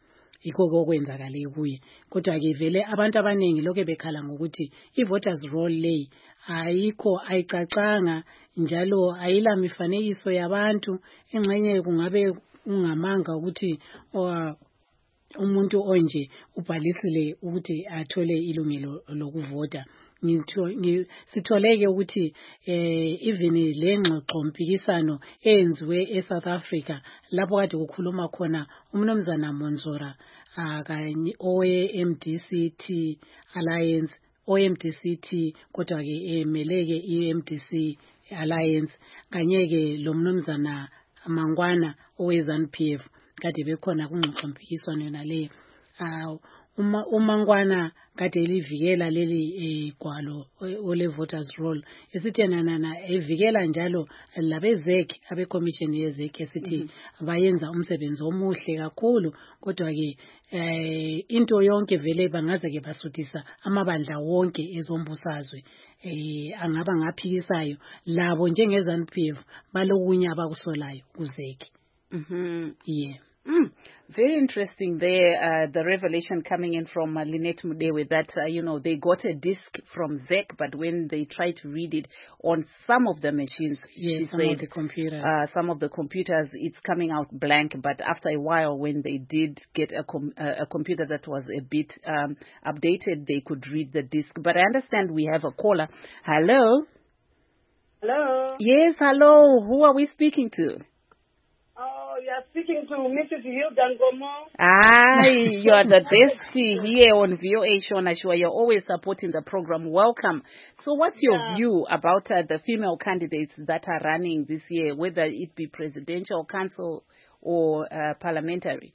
yikho okwenzakale kuye. Kodwa ke vele abantu abaningi lokho bekhala ngokuthi i-voters roll lay ayikho ayicacanga njalo ayila mifanekiso yabantu. Engxenye kungabe ungamanga ukuthi umuntu onje ubhalisile ukuthi athole ilungelo lokuvota. Sitholeke ukuthi even lengxoxo mpikisano eyenziwe eSouth Africa lapho kade kukhuluma khona umnumzana Monzora kanye owe-MDCT Alliance oMDCT kodwa ke emeleke iMDC Alliance kanye ke lo mnumzana Mangwana oweZANU-PF kade bekhona kungxoxo mpikiswano yona le. Umangwana kade livikela leli gwalo ole voters roll esithi nana evikela njalo labezek abe commission yezek esithi bayenza umsebenzi omuhle kakhulu. Kodwa ke into yonke vele bangaze ke basudisa amabandla wonke ezombusazwe angaba ngaphikisayo labo njengeZANU-PF balokunye abakusolayo kuzeki. Yeah. Very interesting there, the revelation coming in from Lynette Mudewe that, they got a disc from ZEC, but when they tried to read it on some of the machines, yes, some of the computers, it's coming out blank. But after a while, when they did get a computer that was a bit updated, they could read the disc. But I understand we have a caller. Hello? Hello? Yes, hello. Who are we speaking to? You are speaking to Mrs. Hilda Ngomo. You are the bestie here on VOA Shona Shua. You're always supporting the program. Welcome. So what's your view about the female candidates that are running this year, whether it be presidential, council, or parliamentary?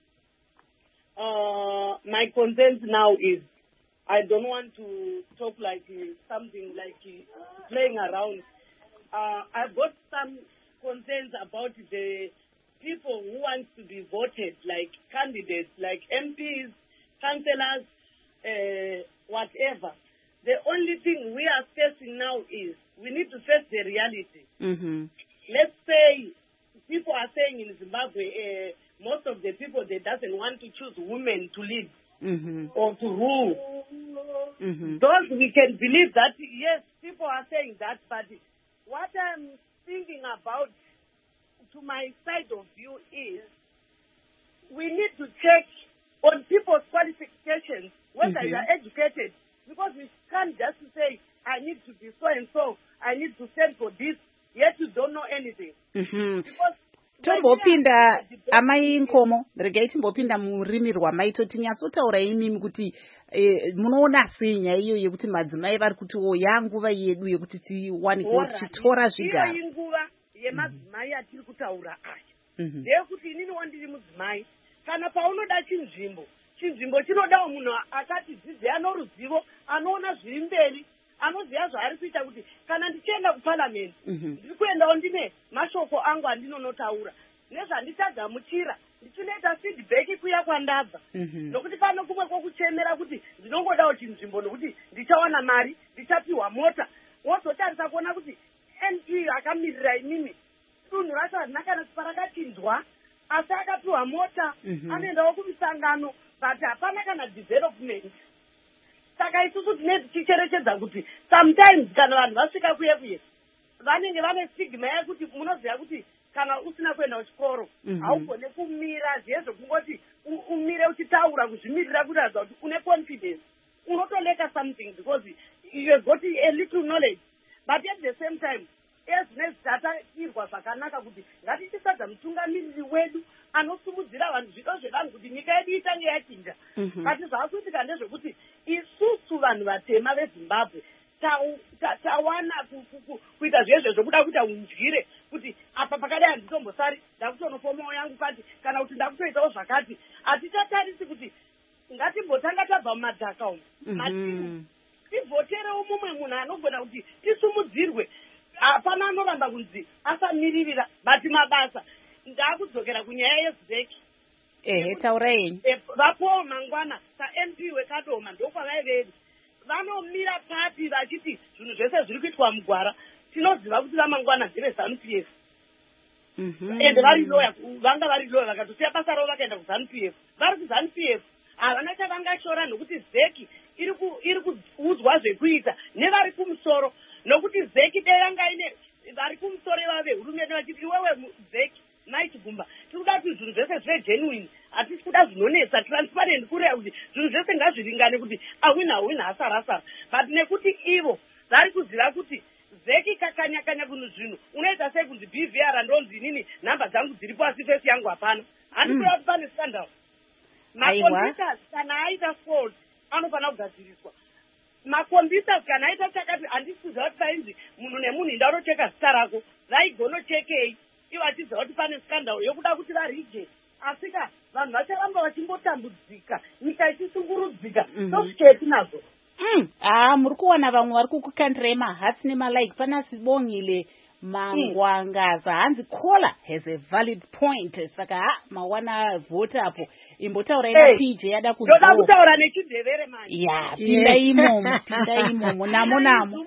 My concerns now is I don't want to talk like something like playing around. I've got some concerns about the people who want to be voted, like candidates, like MPs, councillors, whatever. The only thing we are facing now is we need to face the reality. Let's say people are saying in Zimbabwe, most of the people, they doesn't want to choose women to lead or to rule. Those we can believe that, yes, people are saying that, but what I'm thinking about to my side of view is we need to check on people's qualifications, whether you are educated, because we can't just say, I need to be so and so, I need to stand for this, yet you don't know anything. Because tombopinda amai nkomo regai tombopinda murimi rwamai totinyatsotaura imimi kuti munoona sei nyaya iyo yekuti madzimai vari kuti yanguva yedu yekuti tiwane titora zvigaro inguva yemadzimai atiri kutaura aya ndeyekuti ininiwo ndiri mudzimai kana paunoda chinzvimbo chinodawo munhu akati dzidzi anoruzivo anoona zviri mberi anoziva zvaari kuita kuti kana ndichienda kuparliament ndiri kuendawo ndine mashoko angu andinonotaura nezvanditagamuchira ndichinoita feedback kuya kwandabva nokuti pano kumwe kwokuchemera kuti ndinongodawo chinzvimbo nokuti ndichawana mari ndichapiwa mota wozotarisa kuona kuti NG akamirira imimi dunhu racho harina kana parakachinjwa asi akapiwa mota anoendawo kumisangano but hapana kana development. Saka isusu tinenge tichicherechedza kuti sometimes kana vanhu vasvika kuye vanenge vane stigma yekuti munoziva kuti kana usina kuenda kuchikoro haugone kumira zvezvo kungoti umire uchitaura kuzvimirira kuratidza kuti une confidence unotoleka something because you have got a little knowledge, but at the same time ezvinezvatatirwa zvakanaka kuti ngatichisadza mutungamiriri wedu anosumudzira vanhu zvido zvevanhu kuti nyika yedu itange yachinja. Kati zvaakuitika ndezvekuti isusu vanhu vatema vezimbabwe tawana kuita zvezvezvo kuda kuita undyire kuti apa pakadai handitombosari ndakutonopomawo yangu kati kana kuti ndakutoitawo zvakati hatichatarisi kuti ngatimbotanga tabva mumadhaka umu matimu tivhoterewo mumwe munhu anogona kuti tisumudzirwe. Hapana anoramba kunzi asamiririra bati mabasa ndaakudzokera kunyaya yezeki taurai vapowo mangwana saMP wekadoma ndokwavaivedu vanomira papi vachiti zvinhu zvese zviri kuitwa mugwara tinoziva kuti vamangwana ndeve ZANU-PF ende vari loya vanga vari loya vakatosiya basa ravo vakaenda kuZANU-PF vari kuZANU-PF havana chavangashora nokuti zeki iri kuudzwa zvekuita nevari kumusoro, nokuti zeki dei yanga ine vari kumusoro ivava vehurumende vachiti iwewe zeki maitugumba tiri kuda kuti zvinhu zvese zvegenuine, hatisi kuda zvinonetsa, transparent kureva kuti zvinhu zvese ngazviringane kuti awina asara, but nekuti ivo vari kuziva kuti zeki kakanya kunhu zvinhu unoita sei kunzi bvr ndonzi inini nhamba dzangu dziri pasi fesi yangu hapana, handikuda kuti pane scandal. Makombiyuta kana aita fault anofanira kugadziriswa. Makombiyuta kana aita chakati handisi kuziva kuti sainzi munhu nemunhu indarocheka zita rako raigonochekei ivo achiziva kuti pane scandal yokuda kuti varije, asika vanhu vacharamba vachimbotambudzika, nyika ichisungurudzika, tosviketi nazvo. Muri kuona vamwe vari kukukandirai mahatsi nemalike. Pana Sibongile Mangwangaza hanzi Kola has a valid point, saka mawana vote apo imbotaurai na PJ yada kuzoa. Ndoda kutaura nechidevere manje. Ya, pinda imomo namo.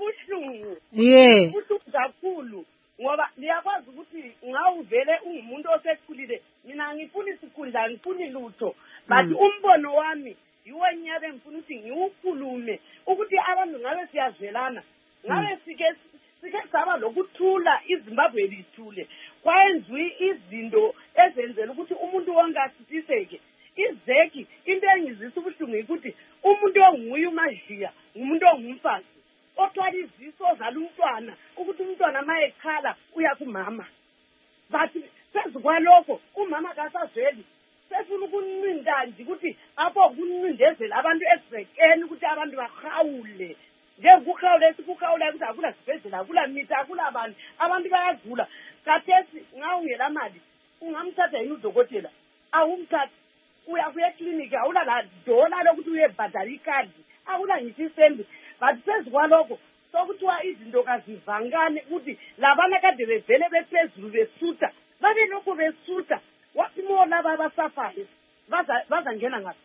Yeah. Kuti zakulu ngoba liyakwazi ukuthi ngawuvele ungumuntu osekhulile, mina angifuni sikhundla, angifuni lutho, but umbono wami yiwe nyabe ngifuna ukuthi ngiwukhulume ukuthi abantu ngabe siyazvelana, ngabe sike saba lokuthula iZimbabwe lithule, kwayenziwe izinto ezenzela ukuthi umuntu wonke asiseke. Izeki into engizisa ubuhlungu ukuthi umuntu onguye uMajiya ngumuntu ongumfazi othwala iziso zala umntwana ukuthi umntwana mayekhala uya kumama, but phezu kwalokho umama kasazweli sefuna ukuncinda nje ukuthi apho kuncindezela abantu esibhekeni ukuthi abantu bahawule njengekukhawula esikukhawula ukuthi akula sibhedlela, akula mithi, akula abantu bayagula. Kathesi nxa ungela mali ungamthatha yini udokotela? Awumthatha, uya kuye ekliniki awula la dola lokuthi uyebhadala ikhadi, akula ngisho isendi. But phezu kwalokho sokuthiwa izinto kazivangane ukuthi labana kade bevele bephezulu besutha babe lokho besutha, wathi bona babasafayo bazangena ngaphi?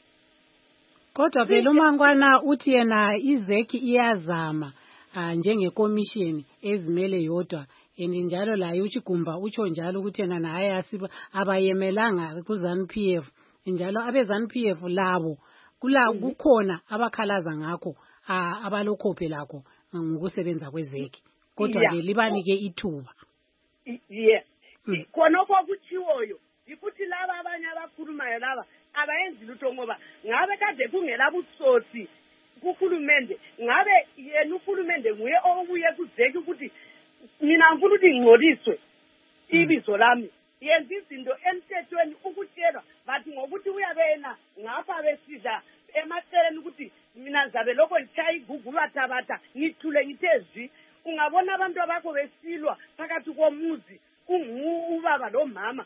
Kodwa phela uMangwana uthi yena izeki iyazama njengekomishini ezimele yodwa, njalo laye uChigumba utsho njalo ukuthi yena naye abayemelanga kuZANU-PF, njalo abeZANU-PF labo kukhona abakhalaza ngakho abalokho lakho ngokusebenza kwezeki, kodwa ke libanike ithuba. Yeah. Khonokho kuchiwoyo ukuthi laba abanye abakhulumayo laba abayenzi lutho ngoba ngabe kade kungela butsotsi kukhulumende, ngabe yena ukhulumende nguye obuye kuzeki ukuthi mina ngifuna ukuthi ngcoliswe ibizo lami, yenza izinto emthethweni ukutshelwa, bathi ngokuthi uyabena ngapha besidla emaceleni ukuthi mina ngizabe lokho ngitshaya igugu bathabata ngithule ngithezwi. Ungabona abantu abakho besilwa phakathi komuzi ubaba lo mama,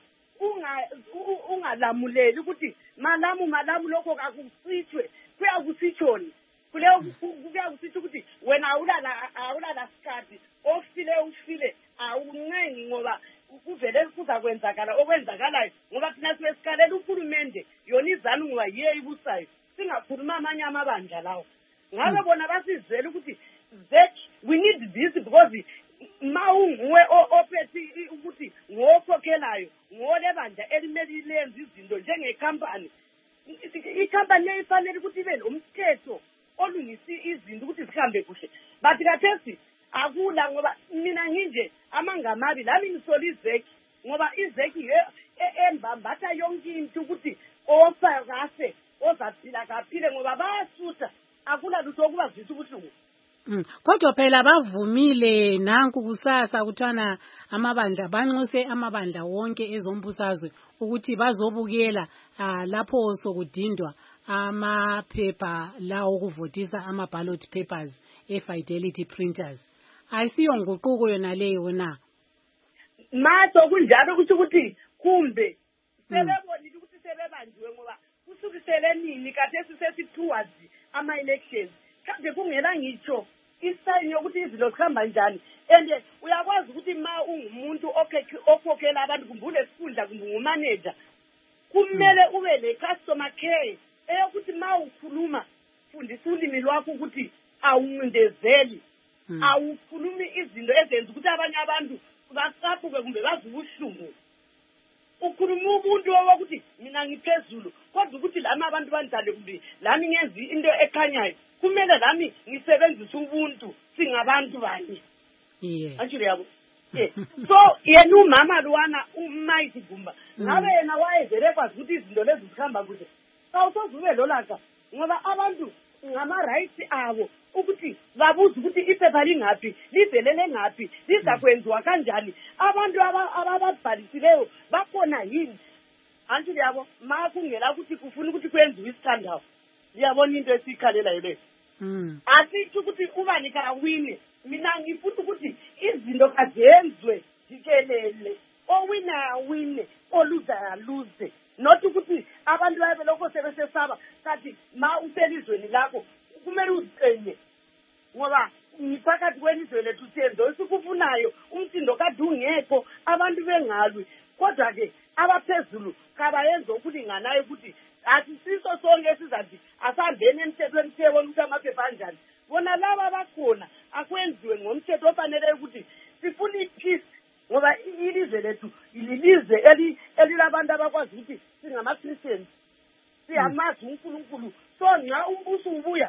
ungalamuleli ukuthi malamu lokho kakusitshwe, kuyakusitshoni kuyakusitsho ukuthi wena awulala sikhathi ufile awuncengi ngoba kuvele kuzakwenzakala okwenzakalayo, ngoba thina sibesikalela uhulumende yona iZANU ngoba yiye ibusayo, singakhuluma amanye amabandla lawo. Ngabe bona basizele ukuthi we need this because ma unguwe ophethe ukuthi ngokhokhelayo ngole bandla elimele lenza izinto njengekhampani, ikhampani leyifanele ukuthi ibe nomthetho olungisi izinto ukuthi zihambe kuhle. But kathesi akula, ngoba mina nginje amangamabi lami ngisola izeki ngoba izeki embambatha yonke into ukuthi ofa kahle ozaphila kaphile ngoba bayasutha, akula lutho okubazisa ubuhlungu. Kodwa phela bavumile nanku kusasa kuthana amabandla banxuse amabandla wonke ezombusazwe ukuthi bazobukela lapho sokudindwa amaphepha lawo okuvotisa ama-ballot papers e-fidelity printers. Ayisiyo nguquko yona leyo na? Maso kunjalo ukuthi kumbe sebebonile ukuthi sebebanjiwe ngoba kusukisele nini kathesi sesi-towards ama-elections, kade kungela ngitsho isayini yokuthi izinto zihamba njani. And uyakwazi ukuthi ma ungumuntu okhokhela abantu kumbe unesikhundla kumbe ngumanager, kumele ube le-customer care eyokuthi ma ukhuluma fundisa ulimi lwakho ukuthi awuncindezeli, awukhulumi izinto ezenza ukuthi abanye abantu basaphuke kumbe baze ubuhlungu. ukhuluma ubuntu wokuthi mina ngiphezulu kodwa ukuthi lami abantu bandithande kumbi lami ngenzi into ekhanyayo kumele lami ngisebenzise ubuntu singabantu banye anjalo yabo so yena umama luwana uMighty Gumba ngabe yena wayevele kwazi ukuthi izinto lezi zihamba kuhle awusozube lolaka ngoba abantu ngama rights abo ukuthi babuza ukuthi iphepha lingaphi livelele ngaphi lizakwenziwa kanjani abantu ababhalisileyo bakhona yini anjalo yabo makungela ukuthi kufuna ukuthi kwenziwe isithandawo liyabona into esikhalela yile asithi ukuthi ubani kawine mina ngifuna ukuthi izinto kazenzwe jikelele owina awine oluza aluze not ukuthi abantu babe lokho sebesesaba kathi ma uselizweni lakho kumele uziqenye ngoba ngiphakathi kwelizwe lethu siyenzo esikufunayo umsindo kade ungekho abantu bengalwi kodwa ke abaphezulu kabayenza ukulinganayo ukuthi asisiso sonke esizathi asangene emthethweni siyebona ukuthi amaphepha anjani bona laba bakhona akwenziwe ngomthetho ofanele ukuthi sifuna ipeace ngoba ilizwe lethu ilizwe elilabantu abakwazi ukuthi singama-Christians siyamazi uNkulunkulu so nxa umbuso ubuya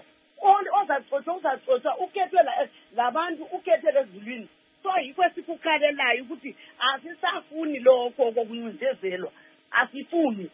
ozaxotsha ukhethwe labantu ukhethele ezulwini so yikho esikukhalelayo ukuthi asisafuni lokho kokuncindezelwa asifuni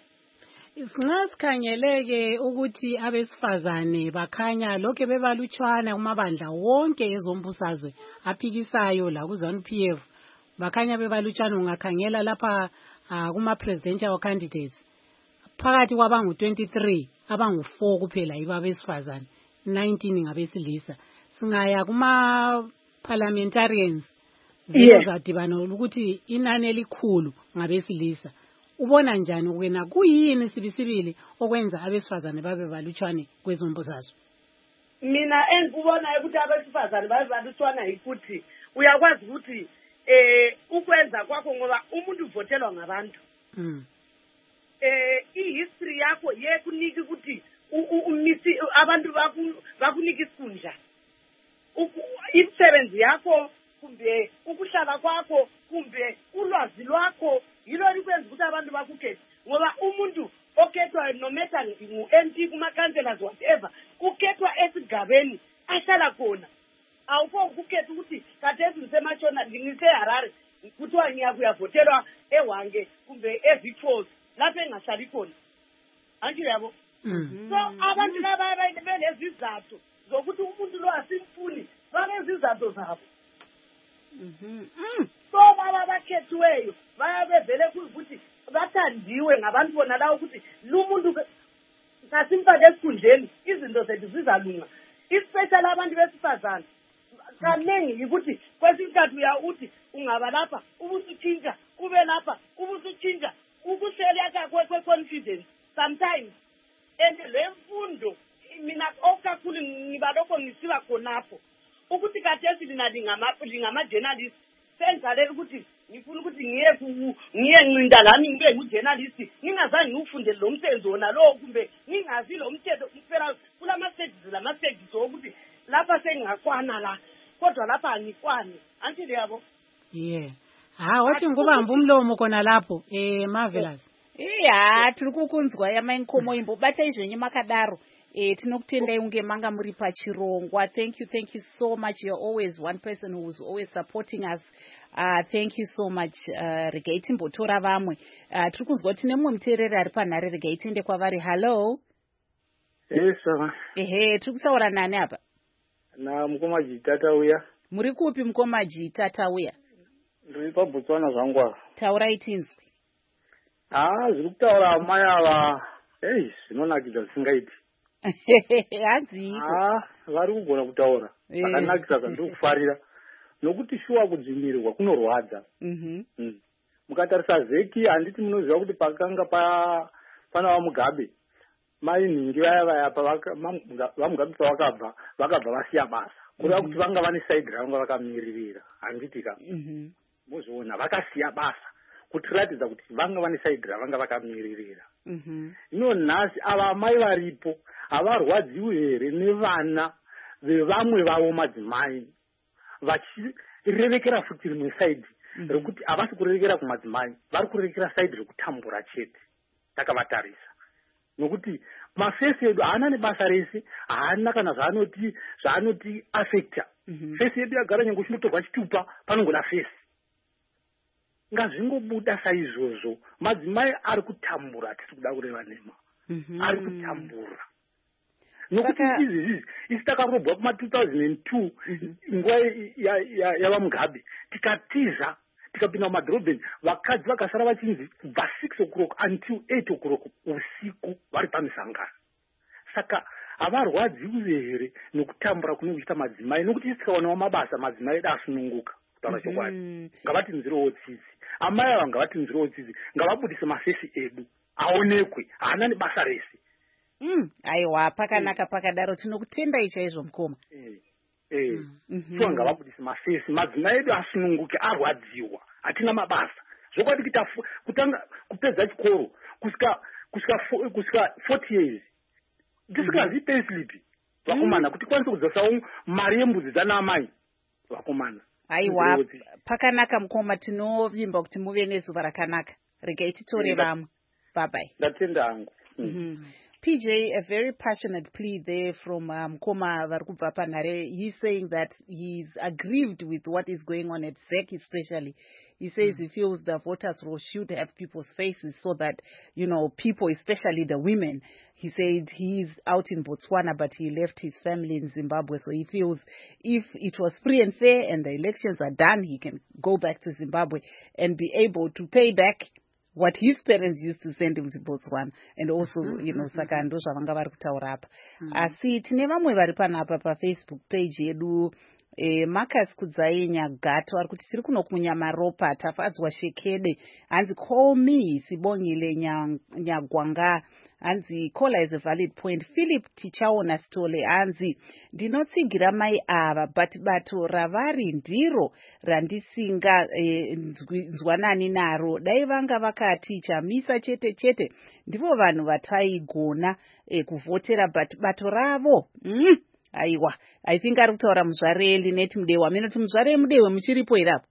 Nxa sikhangeleke ukuthi abesifazane bakhanya lokho bebalutshwana kumabandla wonke ezombusazwe aphikisayo la kuZANU-PF bakhanya bebalutshwana ungakhangela lapha kuma presidential candidates phakathi kwabangu 23 abangu 4 kuphela yibo abesifazane 19 ngabesilisa singaya kuma parliamentarians zadibana ukuthi inani elikhulu ngabesilisa ubona njani wena kuyini sibisibili okwenza abesifazane babe balutshwane kwezombusazwe mina engikubona ukuthi abesifazane babe balutshwana ukuthi uyakwazi ukuthi ukwenza kwakho ngoba umuntu uvotelwa ngabantu ihistory yakho yekunika ukuthi umisi abantu bakunika isikhundla imisebenzi yakho kumbe ukuhlala kwakho kumbe ulwazi lwakho yilo likwenza ukuthi abantu bakukhethe ngoba umuntu okhethwa no matter ngu-MP kuma-councillors whatever ukhethwa esigabeni ahlala khona awufo ukukhetha ukuthi khathesi ngisematshona ngiseHarare kuthiwa ngiyavotelwa eHwange kumbe eVictors lapho engahlali khona anjalo yabo so abantu laba benezizathu zokuthi umuntu lo asimfuni banezizathu zabo so baba bakhethiweyo bayabevele ukuthi bathandiwe ngabantu bona lawo ukuthi lo muntu kasimfake esikhundleni izinto zethu zizalunga especially abantu besifazane kaningi ukuthi kwesikhathi uthi ungaba lapha ubusuthintsha ube lapha ubusuthintsha ukuhleleka kwe-confidence sometimes and lemfundo mina okakhulu ngiba lokho ngisiba khonapho ukuthi kathesi lina lingama-journalist senzalela ukuthi ngifuna ukuthi ngiye ncinda lami ngibe ngu-journalist ngingazange ngiwufundele lo msebenzi wona lowo kumbe ngingazi lo mthetho kuphela kulama-stages wokuthi lapha sengingakwana la kodwa lapha angikwani antile yabo wathi ngikubamba umlomo khona lapho Marvelous tiri kukunzwa yamainkomo imbo bata izvenye makadaro tinokutendai unge manga muri pachirongwa. Thank you so much. You're always one person who's always supporting us. Thank you so much. Regaiti mbotora vamwe tiri kunzwa kuti nemumwe muteereri ari panhare regaiti ende kwavari. Hello. Tiri kutaura nani apa? Na Mukomaji Tatauya. Muri kupi Mukomaji Tatauya? Ndiri paBotswana zvangwa. Taurai tinzwi. Zviri kutaura amai ava zvinonakidza zvisingaiti. Hadziko. Vari kugona kutaura zvakanakisa zvandiri kufarira nokuti shuwa kudzvinyirirwa kunorwadza. Mukatarisa Zeki handiti munoziva kuti pakanga pana vaMugabe mai nhingi vaya vaMugabe pavakabva vasiya basa kureva kuti vanga vane saidi ravanga vakamiririra handiti ka mozviona vakasiya basa kutiratidza kuti vanga vane saidi ravanga vakamiririra. Ino nhasi ava amai varipo havarwadziwi here nevana vevamwe vavo madzimai vachirevekera futi rimwe saidi rekuti havasi kurerekera kumadzimai, vari kurerekera saidi rekutambura chete. Takavatarisa nokuti mafesi edu haana nebasa rese, haana kana zvaanoti affecta. Fesi yedu yagara nyange uchinotorwa chitupa panongona fesi. Ngazvingobuda saizvozvo, madzimai ari kutambura, tisi kuda kureva nema, ari kutambura. Nokuti isi takarobwa kuma 2002 nguva yava Mugabe, tikatiza tikapinda mumadhorobheni, vakadzi vakasara vachinzi kubva 6 o'clock until 8 o'clock usiku vari pamisangano. Saka havarwadziwi here nokutambura kune kuchita madzimai, nokuti isi tikaonawo mabasa madzimai edu asununguka. Kutaura chokwadi, ngavatinzirewo tsitsi. Amai ava ngavatinzirewo tsitsi, ngavabudise mafesi edu aonekwe, haana nebasa rese. Aiwa, pakanaka pakadaro, tinokutendai chaizvo mukoma. Shuwa ngavabudise mafesi, madzimai edu asununguke, arwadziwa, hatina mabasa. Zvokwadi kutanga kupedza chikoro kusvika 40 years. Tisikazivi payslip vakomana kuti kwanise kudzasawo mari yembudzi dzana amai vakomana. Aiwa, pakanaka mukoma, tinovimba kuti muve nezuva rakanaka. Regai titore vamwe. Bye bye. Ndatenda hangu. PJ, a very passionate plea there from Mkoma Varkubva Panare. He's saying that he's aggrieved with what is going on at ZEC especially. He says he feels the voters roll should have people's faces so that, you know, people, especially the women. He said he's out in Botswana, but he left his family in Zimbabwe. So he feels if it was free and fair and the elections are done, he can go back to Zimbabwe and be able to pay back what his parents used to send him to Botswana, and also, you know, saka ndo zvavanga vari kutaura apa. Asi tine vamwe vari panapa paFacebook page yedu, Marcus Kudzai Nyagato ari kuti tiri kuno kunyamaropa tafadzwa shekede, hanzi call me Sibongile Nyagwanga, hanzi caller is a valid point. Philip Tichaona Stole hanzi ndinotsigira mai ava but bato ravari ndiro randisinga nzwanani naro, dai vanga vakaticha misa chete chete ndivo vanhu vataigona kuvhotera but bato ravo aiwa. I think ari kutaura muzvare Lineti Mudewa. Minoti muzvare Mudewa muchiripo irapo?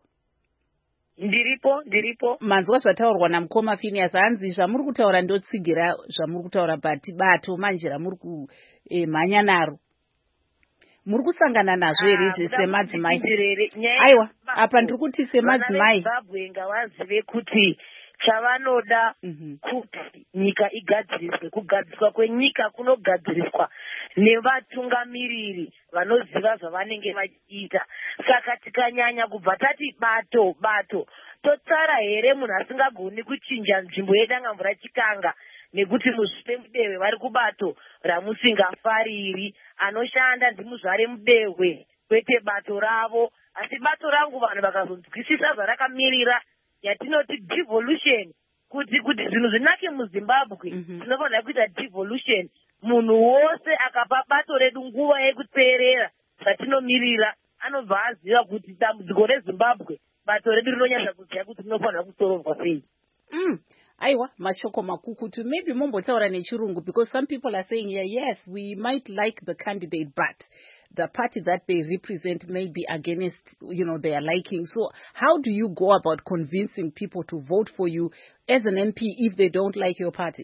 Ndiripo. Manzwa zvataurwa namukoma Phineas, hanzi zvamuri kutaura ndotsigira zvamuri kutaura but bato manje ramuri kumhanya naro muri kusangana nazvo here izvi semadzimai? Aiwa, apa ndiri kuti semadzimai Zimbabwe ngavazive kuti chavanoda kuti nyika igadziriswe. Kugadziriswa kwenyika kunogadziriswa nevatungamiriri vanoziva zvavanenge vachiita. Saka tikanyanya kubva tati bato totsara here munhu asingagoni kuchinja nzvimbo yedangamvura chikanga, nekuti muzvare Mudehwe vari kubato ramusingafariri. Anoshanda ndimuzvare Mudehwe kwete bato ravo. Asi bato rangu vanhu vakazonzwisisa zvarakamirira, yatinoti devolution, kuti zvinhu zvinake muZimbabwe tinofanira kuita devolution. Munhu wose akapa bato redu nguva yekuteerera zvatinomirira, anobva aziva kuti dambudziko reZimbabwe bato redu rinonyanya kuziva kuti rinofanira kusorovwa sei. Aiwa, mashoko makukutu. Maybe mombotaura nechirungu, because some people are saying, yes, we might like the candidate, but the party that they represent may be against, you know, their liking. So how do you go about convincing people to vote for you as an MP if they don't like your party?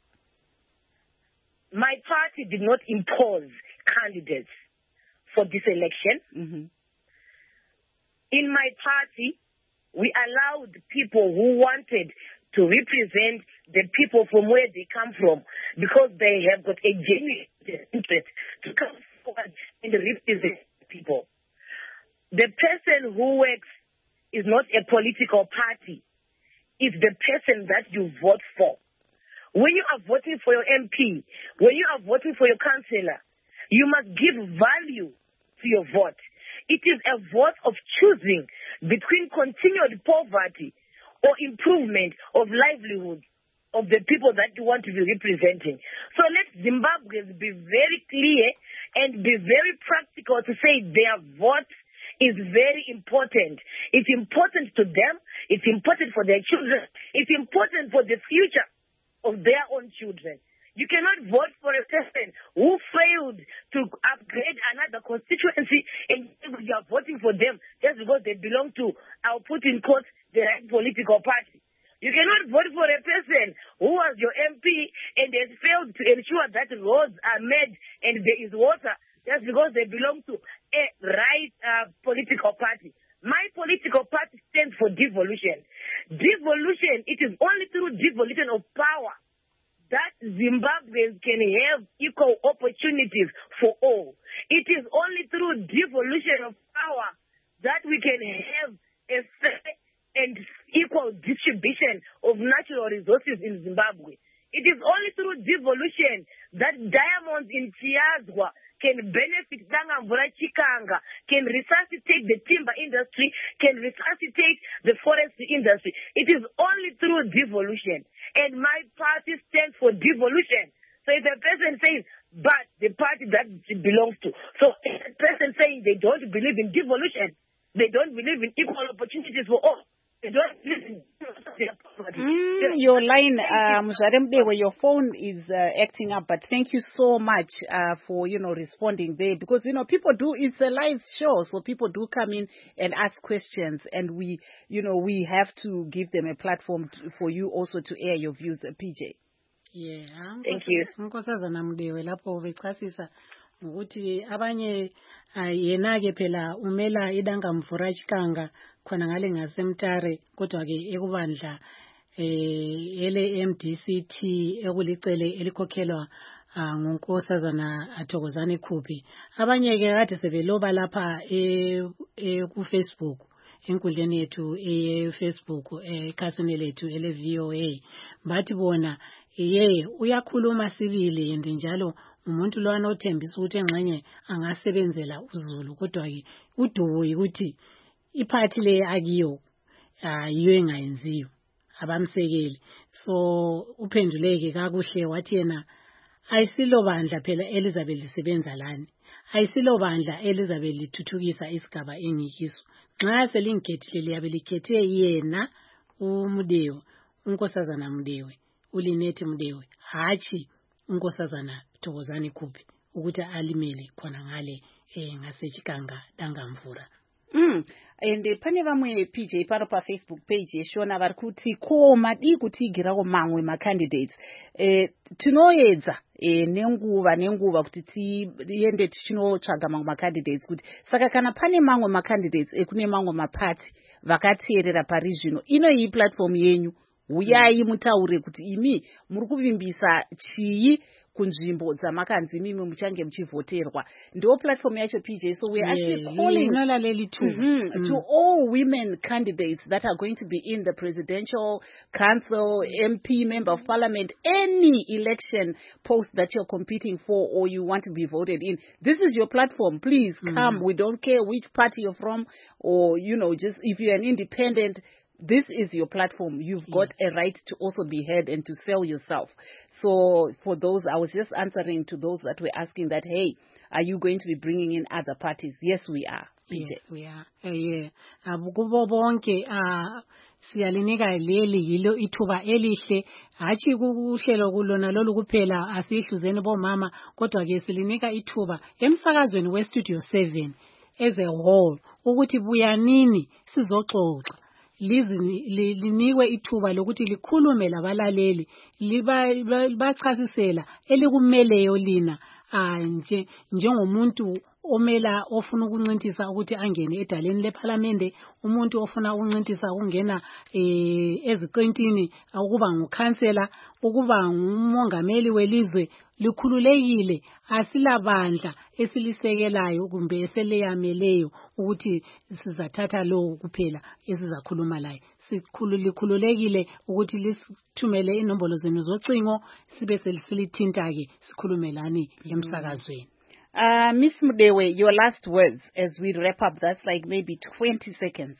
My party did not impose candidates for this election. In my party, we allowed people who wanted to represent the people from where they come from, because they have got a genuine interest to come forward and represent people. The person who works is not a political party. It's the person that you vote for. When you are voting for your MP, when you are voting for your councillor, you must give value to your vote. It is a vote of choosing between continued poverty or improvement of livelihood of the people that you want to be representing. So let Zimbabweans be very clear and be very practical to say their vote is very important. It's important to them. It's important for their children. It's important for the future of their own children. You cannot vote for a person who failed to upgrade another constituency and you are voting for them just because they belong to, I'll put in quotes, the right political party. You cannot vote for a person who was your MP and has failed to ensure that roads are made and there is water just because they belong to a right political party. My political party stands for devolution. Devolution, it is only through devolution of power that Zimbabweans can have equal opportunities for all. It is only through devolution of power that we can have a fair and equal distribution of natural resources in Zimbabwe. It is only through devolution that diamonds in Chiazwa can benefit Dangamvura Chikanga, can resuscitate the timber industry, can resuscitate the forestry industry. It is only through devolution. And my party stands for devolution. So if a person says, but the party that it belongs to. So if a person saying they don't believe in devolution, they don't believe in equal opportunities for all. Your line, Mzarembewe, your phone is acting up, but thank you so much for, responding there, because, people do, it's a live show, so people do come in and ask questions, and we have to give them a platform for you also to air your views, PJ. Yeah. Thank you. Nkosazana Mdewe lapho bechasisa ukuthi abanye yena-ke phela umela iDangamvura Chikanga khona ngale ngasemtare kodwa ke ekubandla ele MDCT ekulicele elikhokhelwa ngunkosazana Athokozani Khuphi. Abanye ke kade sebeloba lapha ku Facebook enkundleni yethu Facebook ekhasini lethu ele VOA bathi bona uyakhuluma sibili njalo umuntu lo anothembisa ukuthi engxenye angasebenzela uZulu kodwa ke udubo ukuthi iphathi le akiyo yiyo engayenziyo abamsekeli. So uphenduleke kakuhle wathi yena ayisilo bandla phela elizabe lisebenza lani, ayisilo bandla elizabe lithuthukisa isigaba engikiso. Nxa selingikhethile liyabe likhethe yena uMdewe, unkosazana Mdewe, uLinethi Mdewe, hachi unkosazana Thokozani Khuphi ukuthi alimele khona ngale ngaseChikanga Dangamvura. And pane vamwe PJ pano pa Facebook page yeshona vari kuti ko madi kutigirako mamwe macandidates tinoedza nenguva kuti tiende tichinotsvaga mamwe macandidates kuti saka kana pane mamwe macandidates ekune mamwe mapati vakateerera pari zvino ino iyi platform yenyu uyai mutaure kuti imi muri kuvimbisa chii kunzvimbo dzamakanzi mimi muchange muchivhoterwa. Ndo platform yacho PJ, so we're actually calling to all women candidates that are going to be in the presidential council, MP, member of parliament, any election post that you're competing for or you want to be voted in. This is your platform. Please come. We don't care which party you're from or, just if you're an independent, this is your platform. You've got a right to also be heard and to sell yourself. So for those, I was just answering to those that were asking that, hey, are you going to be bringing in other parties? Yes, we are. PJ. Yes, we are. Yeah. Kubo bonke siyalinika leli yilo ithuba elihle hathi kuhlelo kulona lolu kuphela asihluzeni bomama kodwa ke silinika ithuba emsakazweni we Studio 7 as a whole ukuthi buyanini sizoxoxa linikwe ithuba lokuthi likhulume labalaleli libachasisela elikumeleyo lina njengomuntu omela ofuna ukuncintisa ukuthi angene edaleni leParliament, umuntu ofuna ukuncintisa ukungena eziqintini ukuba ngukhansela, ukuba ngumongameli welizwe, likhululekile asilabandla esilisekelayo kumbe eseleyameleyo ukuthi sizathatha lo kuphela esizakhuluma laye. Likhululekile ukuthi lisithumele inombolo zenu zocingo sibe sesilithinta ke sikhulumelani emsakazweni. Miss Mdewe, your last words as we wrap up. That's like maybe 20 seconds.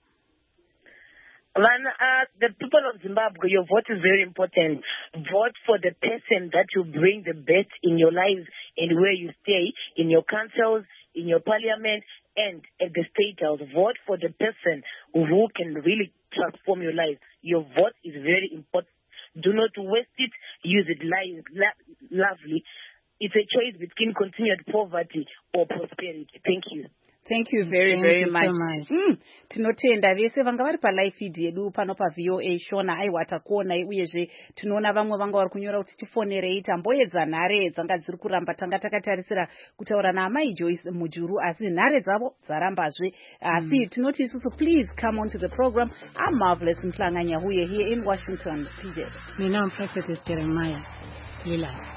The people of Zimbabwe, your vote is very important. Vote for the person that will bring the best in your lives and where you stay, in your councils, in your parliament, and at the state house. Vote for the person who can really transform your life. Your vote is very important Do not waste it. Use it lovely. It's a choice between continued poverty or prosperity. Thank you. Thank you very much. Tinotenda vese vanga vari palive feed yedu pano paVOA Shona aiwa takuona uyezve tinoona vamwe vanga vari kunyora kuti tifonerei tamboedza nhare dzanga dziri kuramba tanga takatarisira kutaura naamai Joyce Mujuru asi nhare dzavo dzarambazve asi tinoti isusu please come on to the program. I'm Marvelous Mhlanga Nyahuye here in Washington. PJ. Mina Prophetess Jeremiah Lila.